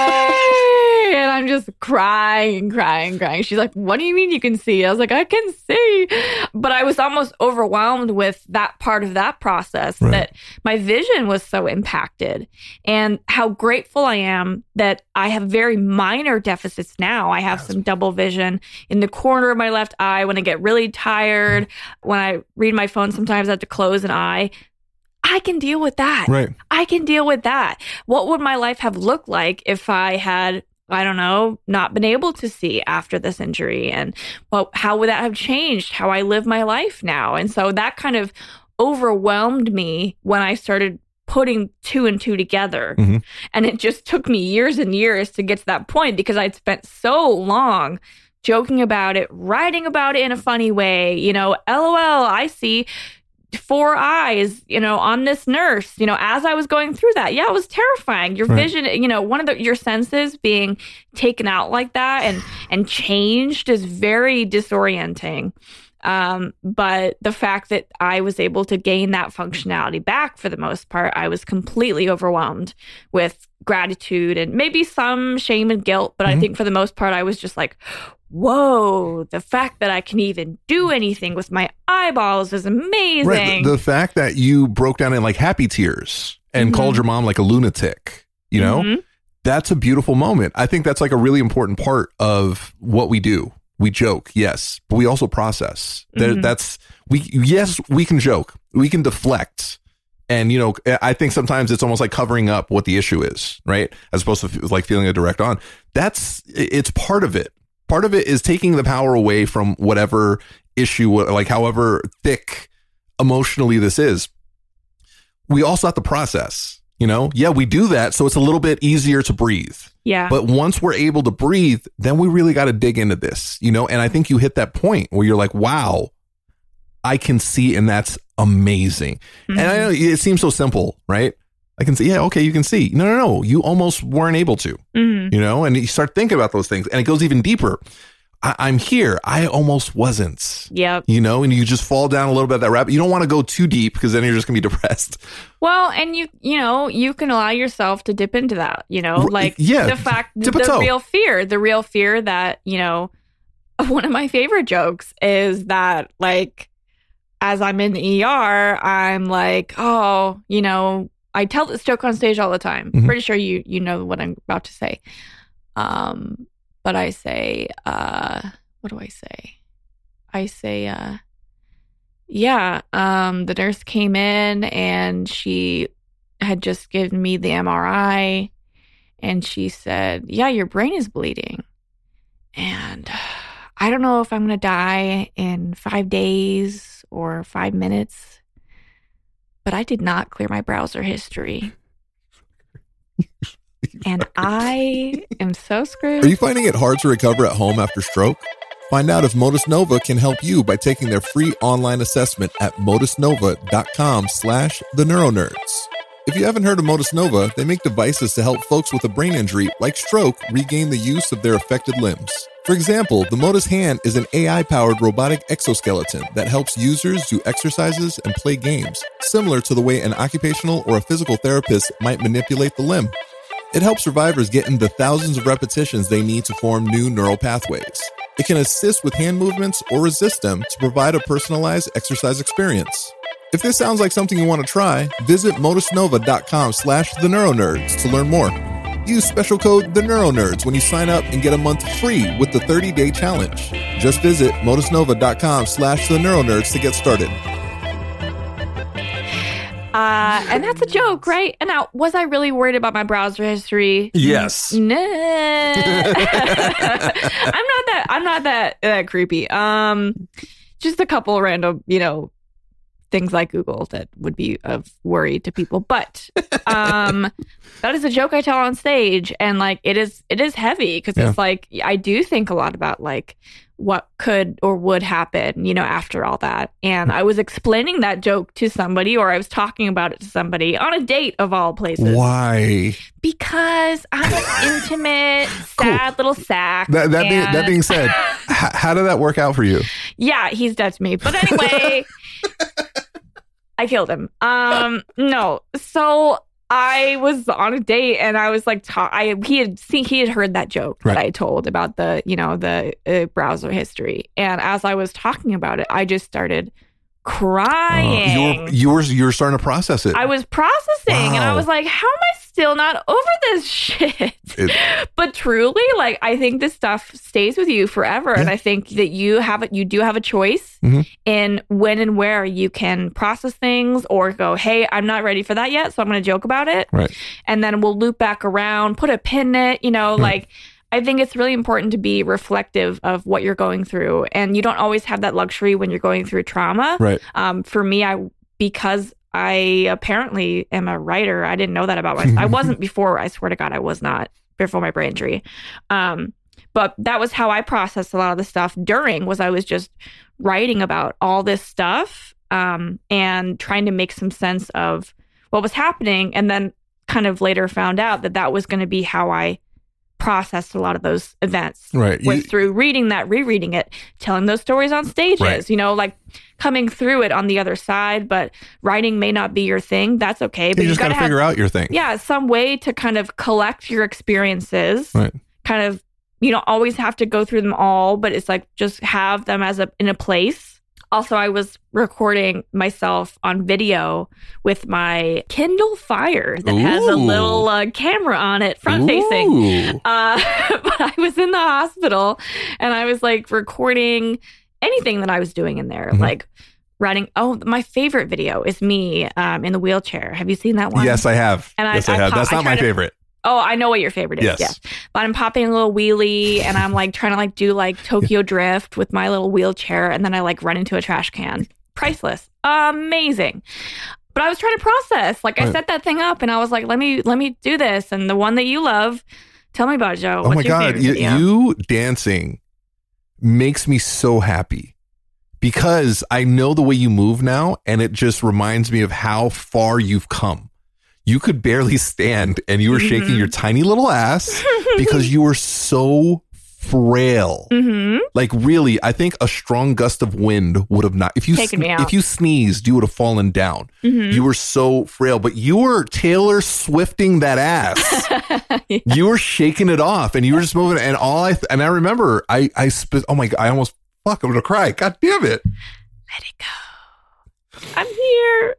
see. And I'm just crying and crying and crying. She's like, what do you mean you can see? I was like, I can see. But I was almost overwhelmed with that part of that process, right. that my vision was so impacted, and how grateful I am that I have very minor deficits now. I have some double vision in the corner of my left eye when I get really tired. Mm-hmm. When I read my phone, sometimes I have to close an eye. I can deal with that. Right. I can deal with that. What would my life have looked like if I had, I don't know, not been able to see after this injury? And well, how would that have changed how I live my life now? And so that kind of overwhelmed me when I started putting two and two together. Mm-hmm. And it just took me years and years to get to that point because I'd spent so long joking about it, writing about it in a funny way, you know, LOL, I see four eyes, you know, on this nurse, you know, as I was going through that. Yeah, it was terrifying. Your right. vision, you know, one of the, your senses being taken out like that and, and changed is very disorienting. Um, but the fact that I was able to gain that functionality back for the most part, I was completely overwhelmed with gratitude and maybe some shame and guilt. But mm-hmm. I think for the most part, I was just like, whoa, the fact that I can even do anything with my eyeballs is amazing. Right. The, the fact that you broke down in like happy tears and mm-hmm. called your mom like a lunatic, you know, mm-hmm. that's a beautiful moment. I think that's like a really important part of what we do. We joke, yes, but we also process. Mm-hmm. That's we. Yes, we can joke. We can deflect. And, you know, I think sometimes it's almost like covering up what the issue is, right? As opposed to like feeling a direct on. That's it's part of it. Part of it is taking the power away from whatever issue, like however thick emotionally this is. We also have to process, you know? Yeah, we do that. So it's a little bit easier to breathe. Yeah. But once we're able to breathe, then we really got to dig into this, you know? And I think you hit that point where you're like, wow, I can see. And that's amazing. Mm-hmm. And I know it seems so simple, right? I can see. Yeah, okay, you can see. No, no, no. You almost weren't able to, Mm-hmm. you know, and you start thinking about those things and it goes even deeper. I, I'm here. I almost wasn't. Yep. You know, and you just fall down a little bit of that rabbit. You don't want to go too deep because then you're just going to be depressed. Well, and you, you know, you can allow yourself to dip into that, you know, R- like yeah, the fact, dip a the toe. real fear, the real fear that, you know, one of my favorite jokes is that, like, as I'm in the E R, I'm like, oh, you know, I tell this joke on stage all the time. Mhm. Pretty sure you, you know what I'm about to say. Um, but I say, uh, what do I say? I say, uh, yeah, um, the nurse came in and she had just given me the M R I and she said, yeah, your brain is bleeding. And I don't know if I'm going to die in five days or five minutes, but I did not clear my browser history. And I am so screwed. Are you finding it hard to recover at home after stroke? Find out if Modus Nova can help you by taking their free online assessment at modusnova.com slash the neuronerds. If you haven't heard of Modus Nova, they make devices to help folks with a brain injury like stroke regain the use of their affected limbs. For example, the Modus Hand is an A I-powered robotic exoskeleton that helps users do exercises and play games, similar to the way an occupational or a physical therapist might manipulate the limb. It helps survivors get in the thousands of repetitions they need to form new neural pathways. It can assist with hand movements or resist them to provide a personalized exercise experience. If this sounds like something you want to try, visit modusnova.com slash the neuronerds to learn more. Use special code the neuronerds when you sign up and get a month free with the thirty-day challenge. Just visit modusnova.com slash the neuronerds to get started. Uh, and that's a joke, right? And now, was I really worried about my browser history? Yes. Nah. I'm not that. I'm not that uh, creepy. Um, just a couple random, you know, things like Google that would be of worry to people. But um, that is a joke I tell on stage, and like it is, it is heavy because Yeah. it's like I do think a lot about like what could or would happen, you know, after all that. And I was explaining that joke to somebody, or I was talking about it to somebody on a date of all places. Why? Because I'm an intimate, sad little sack. That, that, being, that and- being said, h- how did that work out for you? Yeah, he's dead to me. But anyway, I killed him. Um, no. So I was on a date and I was like, ta- I he had seen he had heard that joke Right. that I told about the, you know, the uh, browser history. And as I was talking about it, I just started crying. Uh, you were you were you were starting to process it. I was processing and I Wow. was like, how am I still not over this shit? It- But truly, like, I think this stuff stays with you forever. And Yeah. I think that you have it, you do have a choice Mhm. in when and where you can process things or go, hey, I'm not ready for that yet. So I'm going to joke about it. Right. And then we'll loop back around, put a pin in it, you know, like, I think it's really important to be reflective of what you're going through. And you don't always have that luxury when you're going through trauma. Right. Um, for me, I, because I apparently am a writer, I didn't know that about myself. I wasn't before. I swear to God, I was not before my brain injury. Um, but that was how I processed a lot of the stuff during was I was just writing about all this stuff um, and trying to make some sense of what was happening. And then kind of later found out that that was going to be how I processed a lot of those events. Right. Was You- through reading that, rereading it, telling those stories on stages, Right. you know, like coming through it on the other side, but writing may not be your thing. That's okay. But you just got to have, figure out your thing. yeah, some way to kind of collect your experiences, Right. kind of, you don't always have to go through them all, but it's like just have them as a in a place. Also, I was recording myself on video with my Kindle Fire that has a Ooh. little uh, camera on it, front facing. Ooh. Uh, but I was in the hospital and I was like recording anything that I was doing in there, Mhm. like writing. Oh, my favorite video is me um, in the wheelchair. Have you seen that one? Yes, I have. And I- yes, I, I have. pop- That's I not try my to- favorite. Oh, I know what your favorite is. Yes. Yeah. But I'm popping a little wheelie and I'm like trying to like do like Tokyo Drift with my little wheelchair. And then I like run into a trash can. Priceless. Amazing. But I was trying to process. Like I Right. set that thing up and I was like, let me, let me do this. And the one that you love, tell me about it, Joe. Oh What's my your God. favorite You, video? you dancing makes me so happy because I know the way you move now and it just reminds me of how far you've come. you could barely stand and you were mm-hmm. shaking your tiny little ass because you were so frail. Mm-hmm. Like really, I think a strong gust of wind would have not, if you Taken me out. if you sneezed, you would have fallen down. Mm-hmm. You were so frail, but you were Taylor Swifting that ass. yeah. You were shaking it off and you were just moving. And all I, th- and I remember I, I, sp- oh my God, I almost, fuck, I'm going to cry. God damn it. Let it go. I'm here.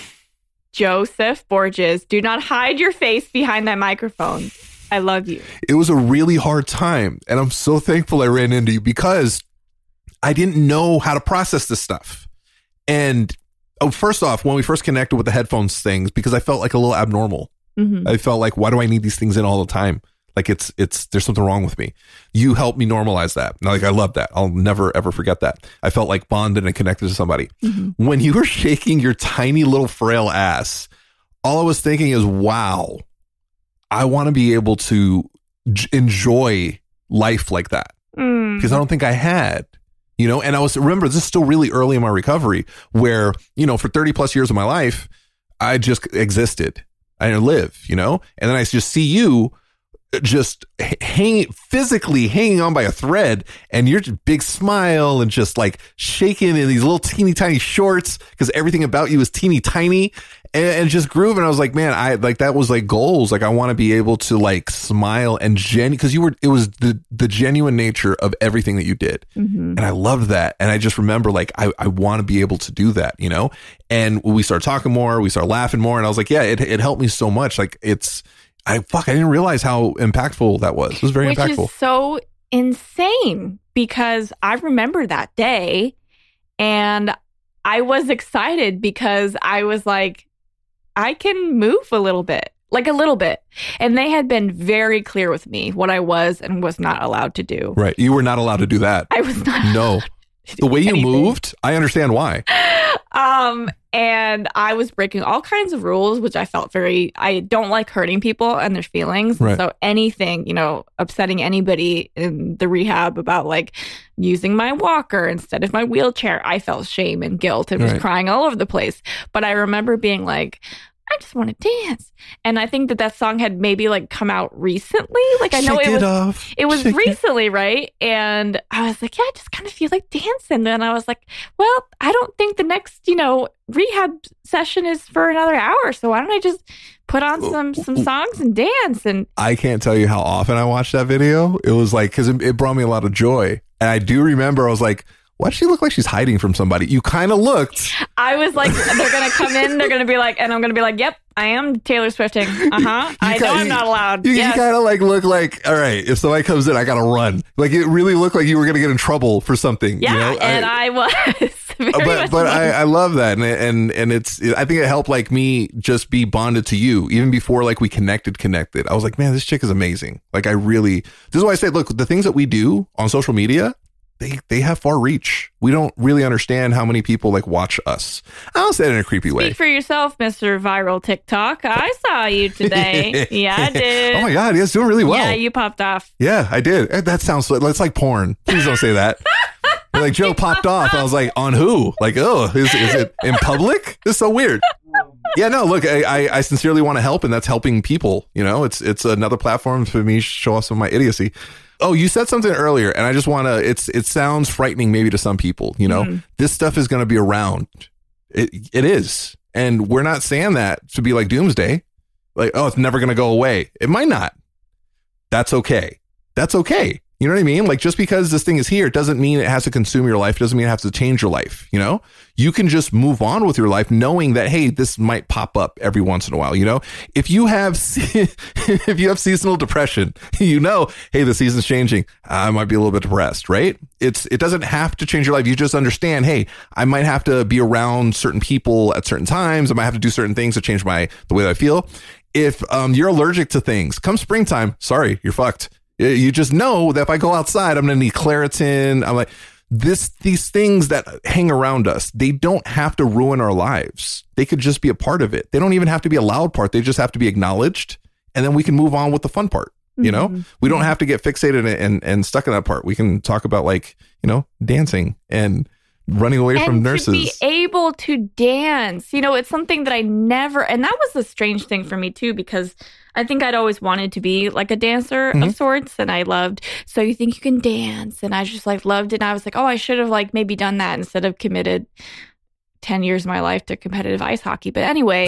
Joseph Borges, do not hide your face behind that microphone. I love you. It was a really hard time. And I'm so thankful I ran into you because I didn't know how to process this stuff. And oh, first off, when we first connected with the headphones things, because I felt like a little abnormal. Mm-hmm. I felt like, why do I need these things in all the time? Like it's, it's, there's something wrong with me. You helped me normalize that. Now, like, I love that. I'll never, ever forget that. I felt like bonded and connected to somebody. Mm-hmm. When you were shaking your tiny little frail ass, all I was thinking is, wow, I want to be able to j- enjoy life like that mm. because I don't think I had, you know, and I was, remember, this is still really early in my recovery where, you know, for thirty plus years of my life, I just existed. I didn't live, you know, and then I just see you just hanging, physically hanging on by a thread, and you're just big smile and just like shaking in these little teeny tiny shorts because everything about you is teeny tiny and, and just grooving. I was like, man, I like that was like goals. Like I want to be able to like smile and gen because you were, it was the, the genuine nature of everything that you did. Mm-hmm. And I loved that. And I just remember like, I, I want to be able to do that, you know, and we started talking more, we started laughing more. And I was like, yeah, it, it helped me so much. Like it's, I fuck, I didn't realize how impactful that was. It was very Which impactful. Which is so insane because I remember that day and I was excited because I was like, I can move a little bit, like a little bit. And they had been very clear with me what I was and was not allowed to do. Right. You were not allowed to do that. I was not. No. The way you anything. moved, I understand why. Um, and I was breaking all kinds of rules, which I felt very, I don't like hurting people and their feelings. Right. So anything, you know, upsetting anybody in the rehab about like using my walker instead of my wheelchair, I felt shame and guilt and was Right. crying all over the place. But I remember being like, I just want to dance. And I think that that song had maybe like come out recently. Like I know Shake it was, it off. it was Shake recently, right? And I was like, yeah, I just kind of feel like dancing. And I was like, well, I don't think the next, you know, rehab session is for another hour. So why don't I just put on some some songs and dance? And I can't tell you how often I watched that video. It was like, because it, it brought me a lot of joy. And I do remember I was like, why does she look like she's hiding from somebody? You kind of looked. I was like, they're going to come in, they're going to be like, and I'm going to be like, yep, I am Taylor Swifting. Uh-huh. I know I'm not allowed. You, yes. you kind of like look like, all right, if somebody comes in, I got to run. Like it really looked like you were going to get in trouble for something. Yeah, you know? and I, I was. Very but much but so. I, I love that. And, and, and it's, I think it helped like me just be bonded to you even before like we connected, connected. I was like, man, this chick is amazing. Like I really, this is why I say, look, the things that we do on social media, They they have far reach. We don't really understand how many people like watch us. I don't say it in a creepy way. Speak for yourself, Mister Viral TikTok. I saw you today. Yeah, I did. Oh my God, he's doing really well. Yeah, you popped off. Yeah, I did. That sounds like, it's like porn. Please don't say that. Like Joe popped off. I was like, on who? Like, oh, is, is it in public? This is so weird. Yeah, no, look, I, I, I sincerely want to help, and that's helping people. You know, it's it's another platform for me to show off some of my idiocy. Oh, you said something earlier, and I just want to, it's, it sounds frightening maybe to some people, you know, mm. This stuff is going to be around. It It is. And we're not saying that to be like doomsday. Like, oh, it's never going to go away. It might not. That's okay. That's okay. You know what I mean? Like just because this thing is here, it doesn't mean it has to consume your life. It doesn't mean it has to change your life. You know, you can just move on with your life knowing that, hey, this might pop up every once in a while. You know, if you have, if you have seasonal depression, you know, hey, the season's changing. I might be a little bit depressed, right? It's, it doesn't have to change your life. You just understand, hey, I might have to be around certain people at certain times. I might have to do certain things to change my, the way that I feel. If um, you're allergic to things, come springtime, sorry, you're fucked. You just know that if I go outside, I'm going to need Claritin. I'm like, this, these things that hang around us, they don't have to ruin our lives. They could just be a part of it. They don't even have to be a loud part. They just have to be acknowledged. And then we can move on with the fun part. You know, mm-hmm. We don't have to get fixated and, and, and stuck in that part. We can talk about like, you know, dancing and running away and from nurses. To be able to dance, you know, it's something that I never, and that was a strange thing for me too, because I think I'd always wanted to be like a dancer Mhm. of sorts, and I loved, so you think you can dance, and I just like loved it, and I was like, oh, I should have like maybe done that instead of committed ten years of my life to competitive ice hockey. But anyway,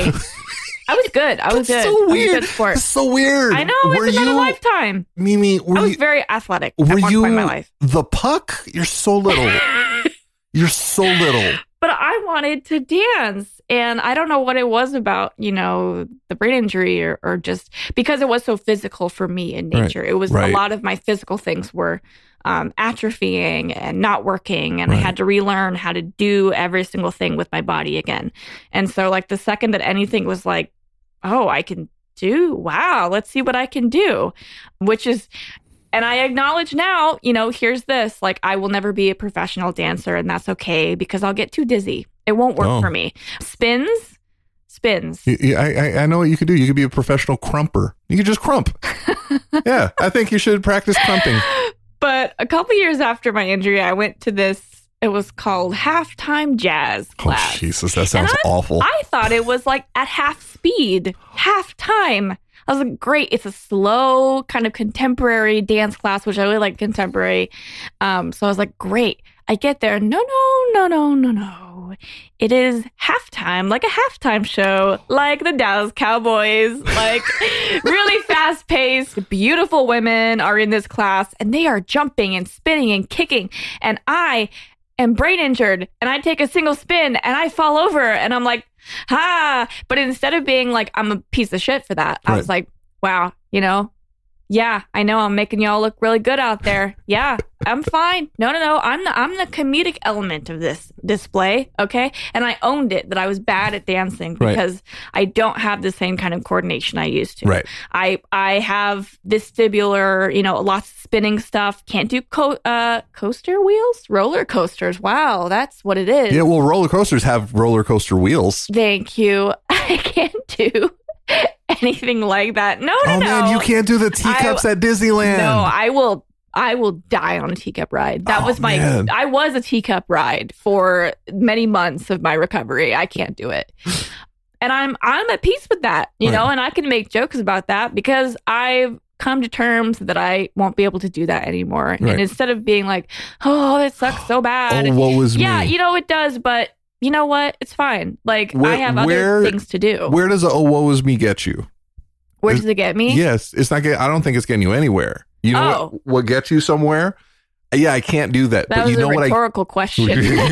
I was good. I was That's good. so I was a weird. good sport. That's so weird. I know, Were it's another you, lifetime. Mimi, were I was you, very athletic were at one you point in my life. the puck? You're so little. You're so little. But I wanted to dance, and I don't know what it was about, you know, the brain injury or, or just because it was so physical for me in nature. Right. It was Right. a lot of my physical things were um, atrophying and not working, and Right. I had to relearn how to do every single thing with my body again. And so, like, the second that anything was like, oh, I can do, wow, let's see what I can do, which is... And I acknowledge now, you know, here's this, like, I will never be a professional dancer, and that's okay because I'll get too dizzy. It won't work Oh. for me. Spins, spins. Y- y- I, I, I know what you could do. You could be a professional crumper. You could just crump. Yeah, I think you should practice crumping. But a couple years after my injury, I went to this, it was called halftime jazz class. Oh, Jesus, that sounds And I- awful. I thought it was like at half speed, half time. I was like, great. It's a slow kind of contemporary dance class, which I really like contemporary. Um, so I was like, great. I get there. No, no, no, no, no, no. It is halftime, like a halftime show, like the Dallas Cowboys, like really fast paced, beautiful women are in this class, and they are jumping and spinning and kicking. And I am brain injured, and I take a single spin and I fall over, and I'm like, ha. But instead of being like, I'm a piece of shit for that, I Right. was like, wow, you know, yeah, I know I'm making y'all look really good out there. Yeah, I'm fine. No, no, no. I'm the I'm the comedic element of this display, okay? And I owned it that I was bad at dancing Right. because I don't have the same kind of coordination I used to. Right. I I have vestibular, you know, lots of spinning stuff. Can't do co- uh, coaster wheels, roller coasters. Wow, that's what it is. Yeah, well, roller coasters have roller coaster wheels. Thank you. I can't do anything like that. No, no, Oh, no. man, you can't do the teacups I- at Disneyland. No, I will. I will die on a teacup ride. That Oh, was my. man. I was a teacup ride for many months of my recovery. I can't do it, and I'm I'm at peace with that, you Right. know. And I can make jokes about that because I've come to terms that I won't be able to do that anymore. Right. And instead of being like, "Oh, that sucks so bad," Oh, woe is yeah, me. you know it does, but you know what? It's fine. Like Where- I have where- other things to do. Where does a oh, woe is me get you? Where is- does it get me? Yes, it's not. Get, I don't think it's getting you anywhere. You know Oh. what, what gets you somewhere? Yeah, I can't do that. That but was you know a what rhetorical question.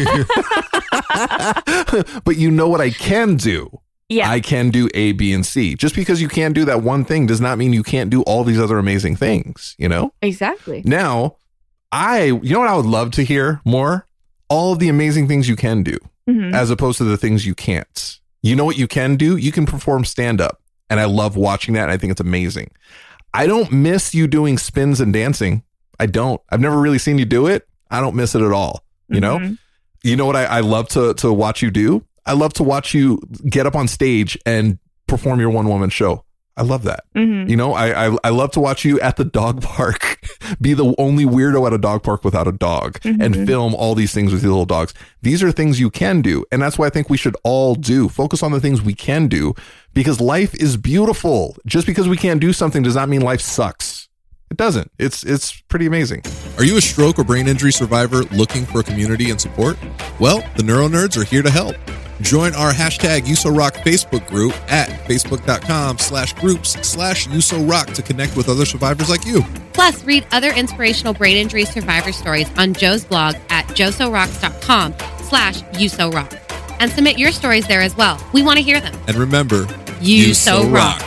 I. But you know what I can do. Yeah. I can do A, B, and C. Just because you can't do that one thing does not mean you can't do all these other amazing things. You know. Exactly. Now, I. You know what I would love to hear more? All of the amazing things you can do, Mhm. as opposed to the things you can't. You know what you can do? You can perform stand up, and I love watching that. And I think it's amazing. I don't miss you doing spins and dancing. I don't. I've never really seen you do it. I don't miss it at all. You know. Mhm. You know what I, I love to to watch you do? I love to watch you get up on stage and perform your one woman show. I love that. Mhm. You know, I, I I love to watch you at the dog park be the only weirdo at a dog park without a dog and Mhm. film all these things with your little dogs. These are things you can do. And that's why I think we should all do. Focus on the things we can do because life is beautiful. Just because we can't do something does not mean life sucks. It doesn't. It's it's pretty amazing. Are you a stroke or brain injury survivor looking for a community and support? Well, the Neuro Nerds are here to help. Join our hashtag USORock Facebook group at facebook.com slash groups slash USORock to connect with other survivors like you. Plus, read other inspirational brain injury survivor stories on Joe's blog at josorocks.com slash USORock. And submit your stories there as well. We want to hear them. And remember, You so rock.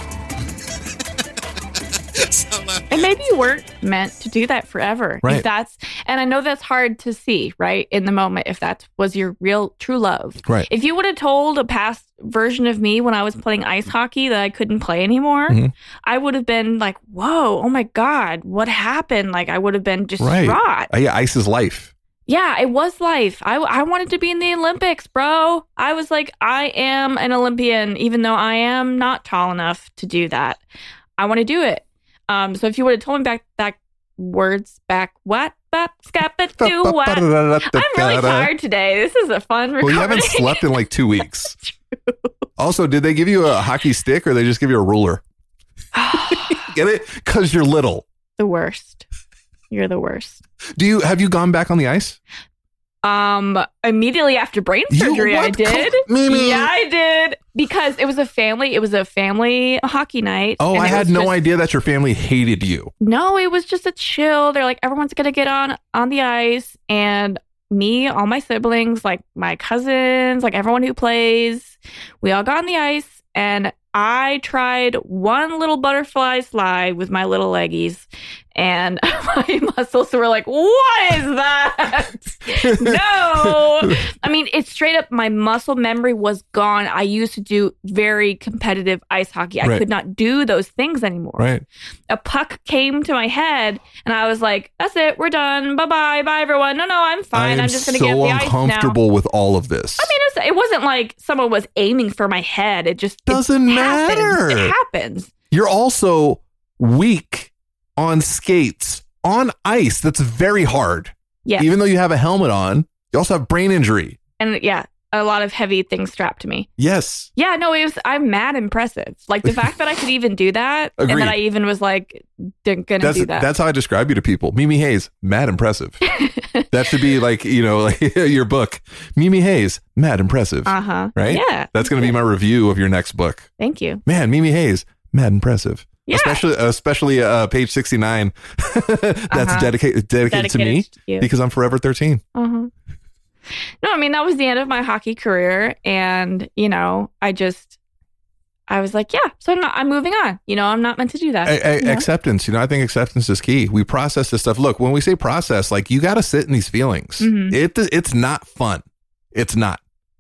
And maybe you weren't meant to do that forever. Right. If that's, and I know that's hard to see, right, in the moment, if that was your real true love. Right. If you would have told a past version of me when I was playing ice hockey that I couldn't play anymore, Mhm. I would have been like, whoa, oh my God, what happened? Like, I would have been distraught. Right. Uh, yeah, ice is life. Yeah, it was life. I, I wanted to be in the Olympics, bro. I was like, I am an Olympian, even though I am not tall enough to do that. I want to do it. Um, so if you would have told me back that words back what bap, scappa, do what? I'm really tired today. This is a fun recording. Well, you haven't slept in like two weeks. Also, did they give you a hockey stick or they just give you a ruler? Get it? Because you're little. The worst. You're the worst. Do you have you gone back on the ice? Um, immediately after brain surgery, you, I did. Mimi. Yeah, I did. Because it was a family, it was a family hockey night. Oh, I had no just, idea that your family hated you. No, it was just a chill. They're like, everyone's going to get on, on the ice. And me, all my siblings, like my cousins, like everyone who plays, we all got on the ice. And I tried one little butterfly slide with my little leggies, and my muscles were like, what is that? No. I mean, it's straight up, my muscle memory was gone. I used to do very competitive ice hockey. I Right. could not do those things anymore. Right. A puck came to my head, and I was like, that's it. We're done. Bye-bye. Bye, everyone. No, no, I'm fine. I am I'm just going to so get the ice now. uncomfortable with all of this. I mean, it's, it wasn't like someone was aiming for my head. It just Doesn't it matter. Happens. It happens. You're also weak on skates, on ice. That's very hard. Yeah. Even though you have a helmet on, you also have brain injury. And yeah, a lot of heavy things strapped to me. Yes. Yeah, no, it was, I'm mad impressive. Like the fact that I could even do that. Agreed. And that I even was like, going to That's, do that. that's how I describe you to people. Mimi Hayes, mad impressive. That should be like, you know, like your book. Mimi Hayes, mad impressive. Uh-huh. Right? Yeah. That's going to be my review of your next book. Thank you. Man, Mimi Hayes, mad impressive. Yeah. Especially, especially uh, page sixty-nine. That's Uh-huh. dedicated, dedicated Dedicated to me to you. because I'm forever thirteen. Uh-huh. No, I mean, that was the end of my hockey career. And, you know, I just, I was like, yeah, so I'm not, I'm moving on. You know, I'm not meant to do that. A- a- you know? Acceptance. You know, I think acceptance is key. We process this stuff. Look, when we say process, like you got to sit in these feelings. Mhm. It It's not fun. It's not.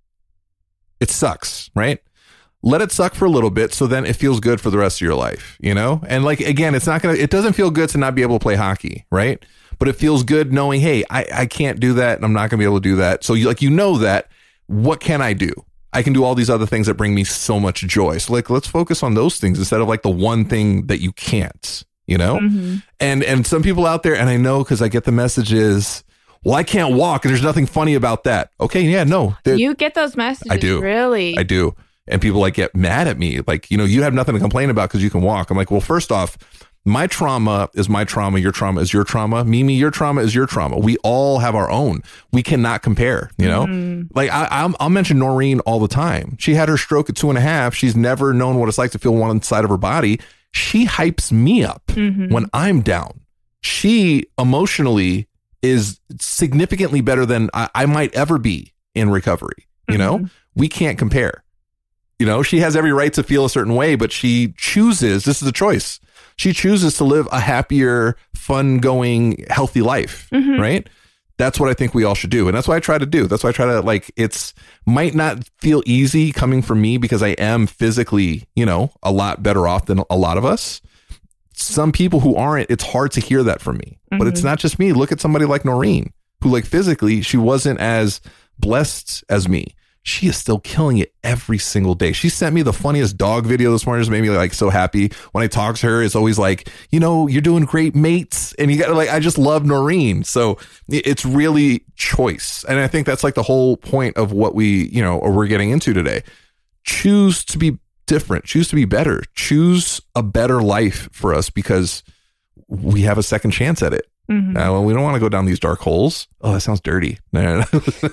It sucks, right? Let it suck for a little bit so then it feels good for the rest of your life, you know? And like, again, it's not going to, it doesn't feel good to not be able to play hockey, right? But it feels good knowing, hey, I, I can't do that and I'm not going to be able to do that. So you like, you know that, what can I do? I can do all these other things that bring me so much joy. So like, let's focus on those things instead of like the one thing that you can't, you know? Mhm. And, and some people out there, and I know, cause I get the messages, well, I can't walk and there's nothing funny about that. Okay. Yeah, no. there- You get those messages. I do. Really? I do. And people like get mad at me. Like, you know, you have nothing to complain about because you can walk. I'm like, well, first off, my trauma is my trauma. Your trauma is your trauma. Mimi, your trauma is your trauma. We all have our own. We cannot compare, you know, Mhm. like I, I'll, I'll mention Noreen all the time. She had her stroke at two and a half. She's never known what it's like to feel one side of her body. She hypes me up Mhm. when I'm down. She emotionally is significantly better than I, I might ever be in recovery. You know, Mhm. we can't compare. You know, she has every right to feel a certain way, but she chooses, this is a choice. She chooses to live a happier, fun going, healthy life, Mhm. right? That's what I think we all should do. And that's what I try to do. That's why I try to like, it's might not feel easy coming from me because I am physically, you know, a lot better off than a lot of us. Some people who aren't, it's hard to hear that from me, but it's Mhm. not just me. Look at somebody like Noreen, who like physically, she wasn't as blessed as me. She is still killing it every single day. She sent me the funniest dog video this morning. Just made me like so happy. When I talk to her, it's always like, you know, you're doing great, mates. And you got like, I just love Noreen. So it's really choice. And I think that's like the whole point of what we, you know, or we're getting into today. Choose to be different, choose to be better, choose a better life for us because we have a second chance at it. Mhm. Uh, well, we don't want to go down these dark holes. Oh, that sounds dirty. No, no, no.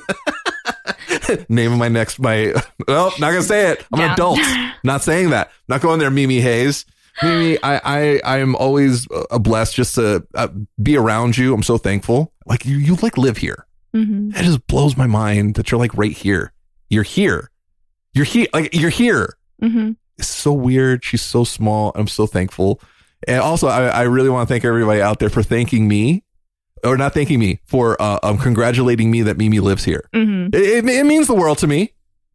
Name of my next, my, well, not gonna say it. I'm an Down. adult. Not saying that. Not going there, Mimi Hayes. Mimi, I, I, I am always uh, blessed just to uh, be around you. I'm so thankful. Like you, you like live here. Mhm. It just blows my mind that you're like right here. You're here. You're here. Like you're here. Mhm. It's so weird. She's so small. I'm so thankful. And also, I, I really want to thank everybody out there for thanking me, or not thanking me, for uh, um, congratulating me that Mimi lives here. Mhm. It, it, it means the world to me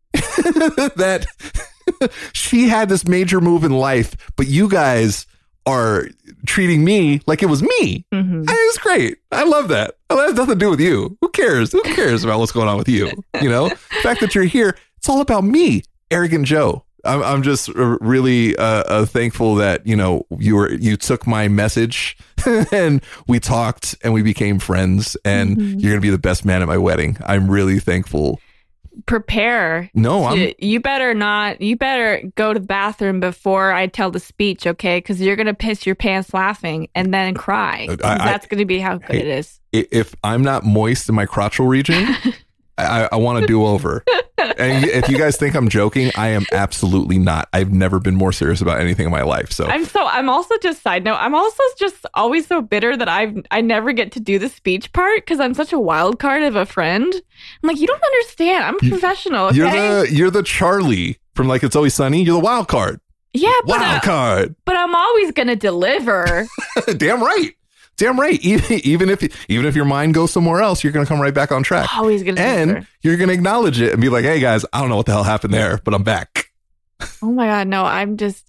that she had this major move in life, but you guys are treating me like it was me. Mhm. I- It's great. I love that. Well, that has nothing to do with you. Who cares? Who cares about what's going on with you? You know, the fact that you're here, it's all about me, Arrogant Joe. I'm, I'm just really uh, uh, thankful that, you know, you were, you took my message and we talked and we became friends, and mm-hmm. you're going to be the best man at my wedding. I'm really thankful. Prepare. No, I'm. You, you better not. You better go to the bathroom before I tell the speech, okay? Because you're gonna piss your pants laughing and then cry. I, that's gonna be how good hey, it is. If I'm not moist in my crotchal region, I, I want to do over. And if you guys think I'm joking, I am absolutely not. I've never been more serious about anything in my life. So I'm so. I'm also just side note. I'm also just always so bitter that I I never get to do the speech part because I'm such a wild card of a friend. I'm like, you don't understand. I'm a you, professional. Okay? You're the you're the Charlie from Like It's Always Sunny. You're the wild card. Yeah, but wild uh, card. But I'm always gonna deliver. Damn right. Damn right. Even, even if even if your mind goes somewhere else, you're going to come right back on track. Always going to. And deliver. You're going to acknowledge it and be like, "Hey guys, I don't know what the hell happened there, but I'm back." Oh my God, no! I'm just,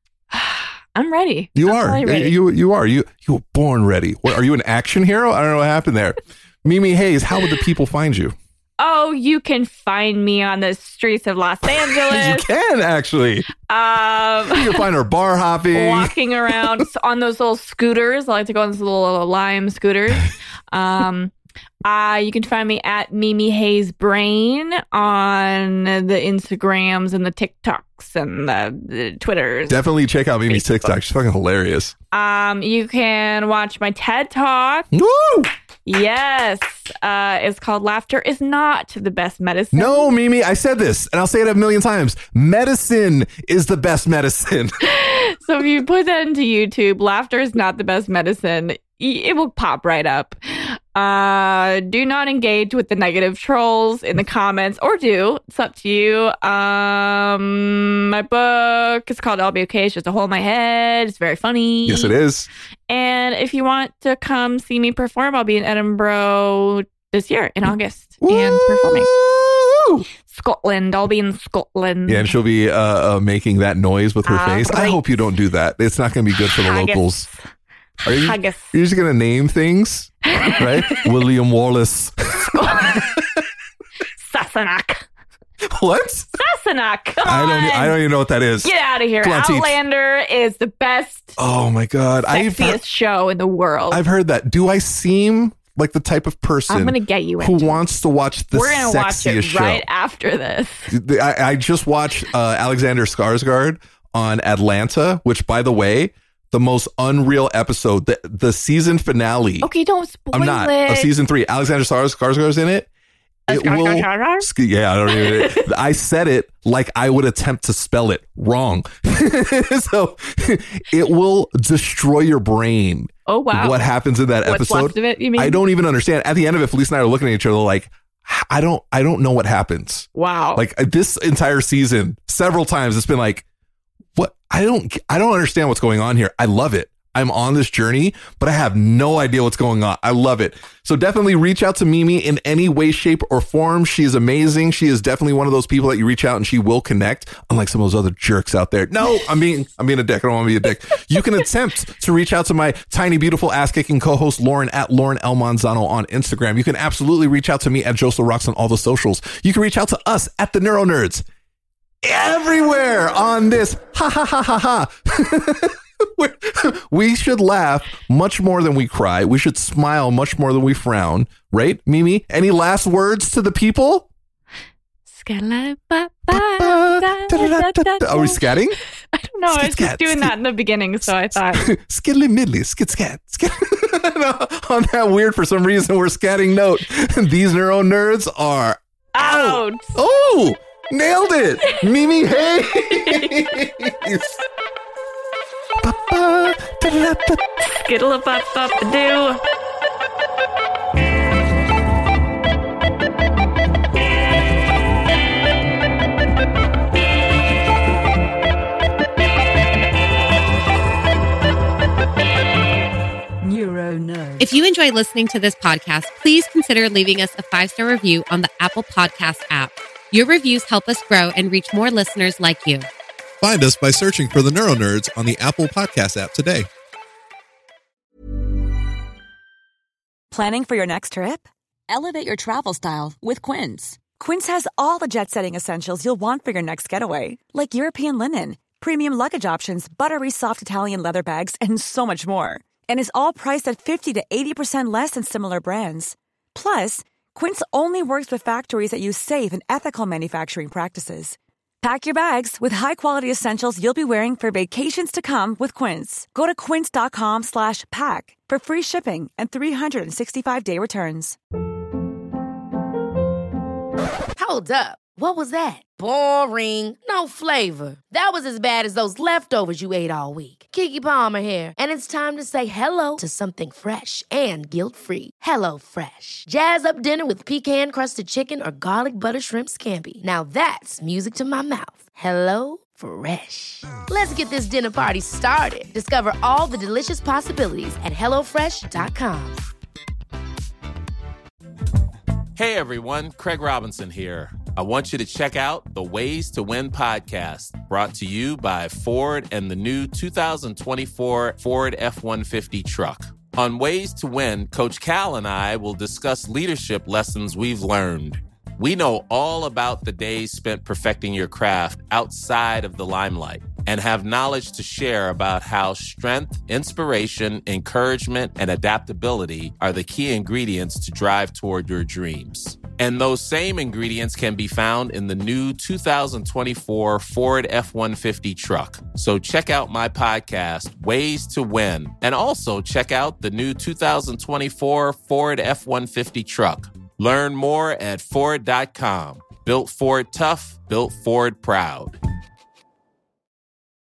I'm ready. You I'm are. Totally ready. You you are. You you were born ready. What, are you an action hero? I don't know what happened there. Mimi Hayes, how would the people find you? Oh, you can find me on the streets of Los Angeles. You can, actually. Um, you can find her bar hopping. Walking around on those little scooters. I like to go on those little, little lime scooters. Um, uh, you can find me at Mimi Hayes Brain on the Instagrams and the TikToks and the, the Twitters. Definitely check out Mimi's Facebook. TikTok. She's fucking hilarious. Um, you can watch my TED Talk. Woo! Yes. Uh, it's called Laughter is Not the Best Medicine. No, Mimi, I said this, and I'll say it a million times. Medicine is the best medicine. So if you put that into YouTube, Laughter is Not the Best Medicine, it will pop right up. Uh, do not engage with the negative trolls in the comments, or do. It's up to you. Um, my book is called I'll Be Okay. It's just a hole in my head. It's very funny. Yes, it is. And if you want to come see me perform, I'll be in Edinburgh this year in August Woo! and performing. Scotland. I'll be in Scotland. Yeah, and she'll be uh, uh, making that noise with her uh, face. right. I hope you don't do that. It's not going to be good for the Haggis. locals. Are you, Haggis. You're just going to name things, right? William Wallace. Sassenach. What? Sassenach. Come I don't. on. I don't even know what that is. Get out of here. Come on, Outlander teach. is the best. Oh my God! Sexiest I've, show in the world. I've heard that. Do I seem like the type of person I'm gonna get you who into wants to watch the We're gonna watch it sexiest right show? after this. I, I just watched uh, Alexander Skarsgård on Atlanta, which, by the way, the most unreal episode, the the season finale. Okay, don't spoil I'm not it. of season three. Alexander Skarsgård's in it. It will, yeah, I don't even. I said it like I would attempt to spell it wrong. So it will destroy your brain. Oh wow! What happens in that What's episode? Left of it, you mean? I don't even understand. At the end of it, Felice and I are looking at each other like, I don't, I don't know what happens. Wow! Like this entire season, several times it's been like, what? I don't, I don't understand what's going on here. I love it. I'm on this journey, but I have no idea what's going on. I love it. So definitely reach out to Mimi in any way, shape, or form. She is amazing. She is definitely one of those people that you reach out and she will connect, unlike some of those other jerks out there. No, I'm being I'm being a dick. I don't want to be a dick. You can attempt to reach out to my tiny, beautiful, ass-kicking co-host Lauren at Lauren L. Manzano on Instagram. You can absolutely reach out to me at Joseph Rocks on all the socials. You can reach out to us at the Neuro Nerds everywhere on this. Ha ha ha ha ha. We should laugh much more than we cry. We should smile much more than we frown. Right, Mimi? Any last words to the people? Are we scatting? I don't know. I was just doing that in the beginning, so I thought. Skiddly middly, skid scat. Skid. On that weird, for some reason, we're scatting note. These neuro nerds are out. out. Oh, nailed it. Mimi Hayes. Skittle up up up do. If you enjoy listening to this podcast, please consider leaving us a five-star review on the Apple Podcast app. Your reviews help us grow and reach more listeners like you. Find us by searching for the Neuro Nerds on the Apple Podcast app today. Planning for your next trip? Elevate your travel style with Quince. Quince has all the jet-setting essentials you'll want for your next getaway, like European linen, premium luggage options, buttery soft Italian leather bags, and so much more. And is all priced at fifty to eighty percent less than similar brands. Plus, Quince only works with factories that use safe and ethical manufacturing practices. Pack your bags with high-quality essentials you'll be wearing for vacations to come with Quince. Go to quince.com slash pack for free shipping and three sixty-five day returns. Hold up. What was that? Boring. No flavor. That was as bad as those leftovers you ate all week. Keke Palmer here, and it's time to say hello to something fresh and guilt-free. Hello Fresh. Jazz up dinner with pecan-crusted chicken or garlic butter shrimp scampi. Now that's music to my mouth. Hello Fresh. Let's get this dinner party started. Discover all the delicious possibilities at hello fresh dot com. Hey everyone, Craig Robinson here. I want you to check out the Ways to Win podcast, brought to you by Ford and the new two thousand twenty-four Ford F one fifty truck. On Ways to Win, Coach Cal and I will discuss leadership lessons we've learned. We know all about the days spent perfecting your craft outside of the limelight and have knowledge to share about how strength, inspiration, encouragement, and adaptability are the key ingredients to drive toward your dreams. And those same ingredients can be found in the new two thousand twenty-four Ford F one fifty truck. So check out my podcast, Ways to Win, and also check out the new two thousand twenty-four Ford F one fifty truck. Learn more at Ford dot com. Built Ford tough, built Ford proud.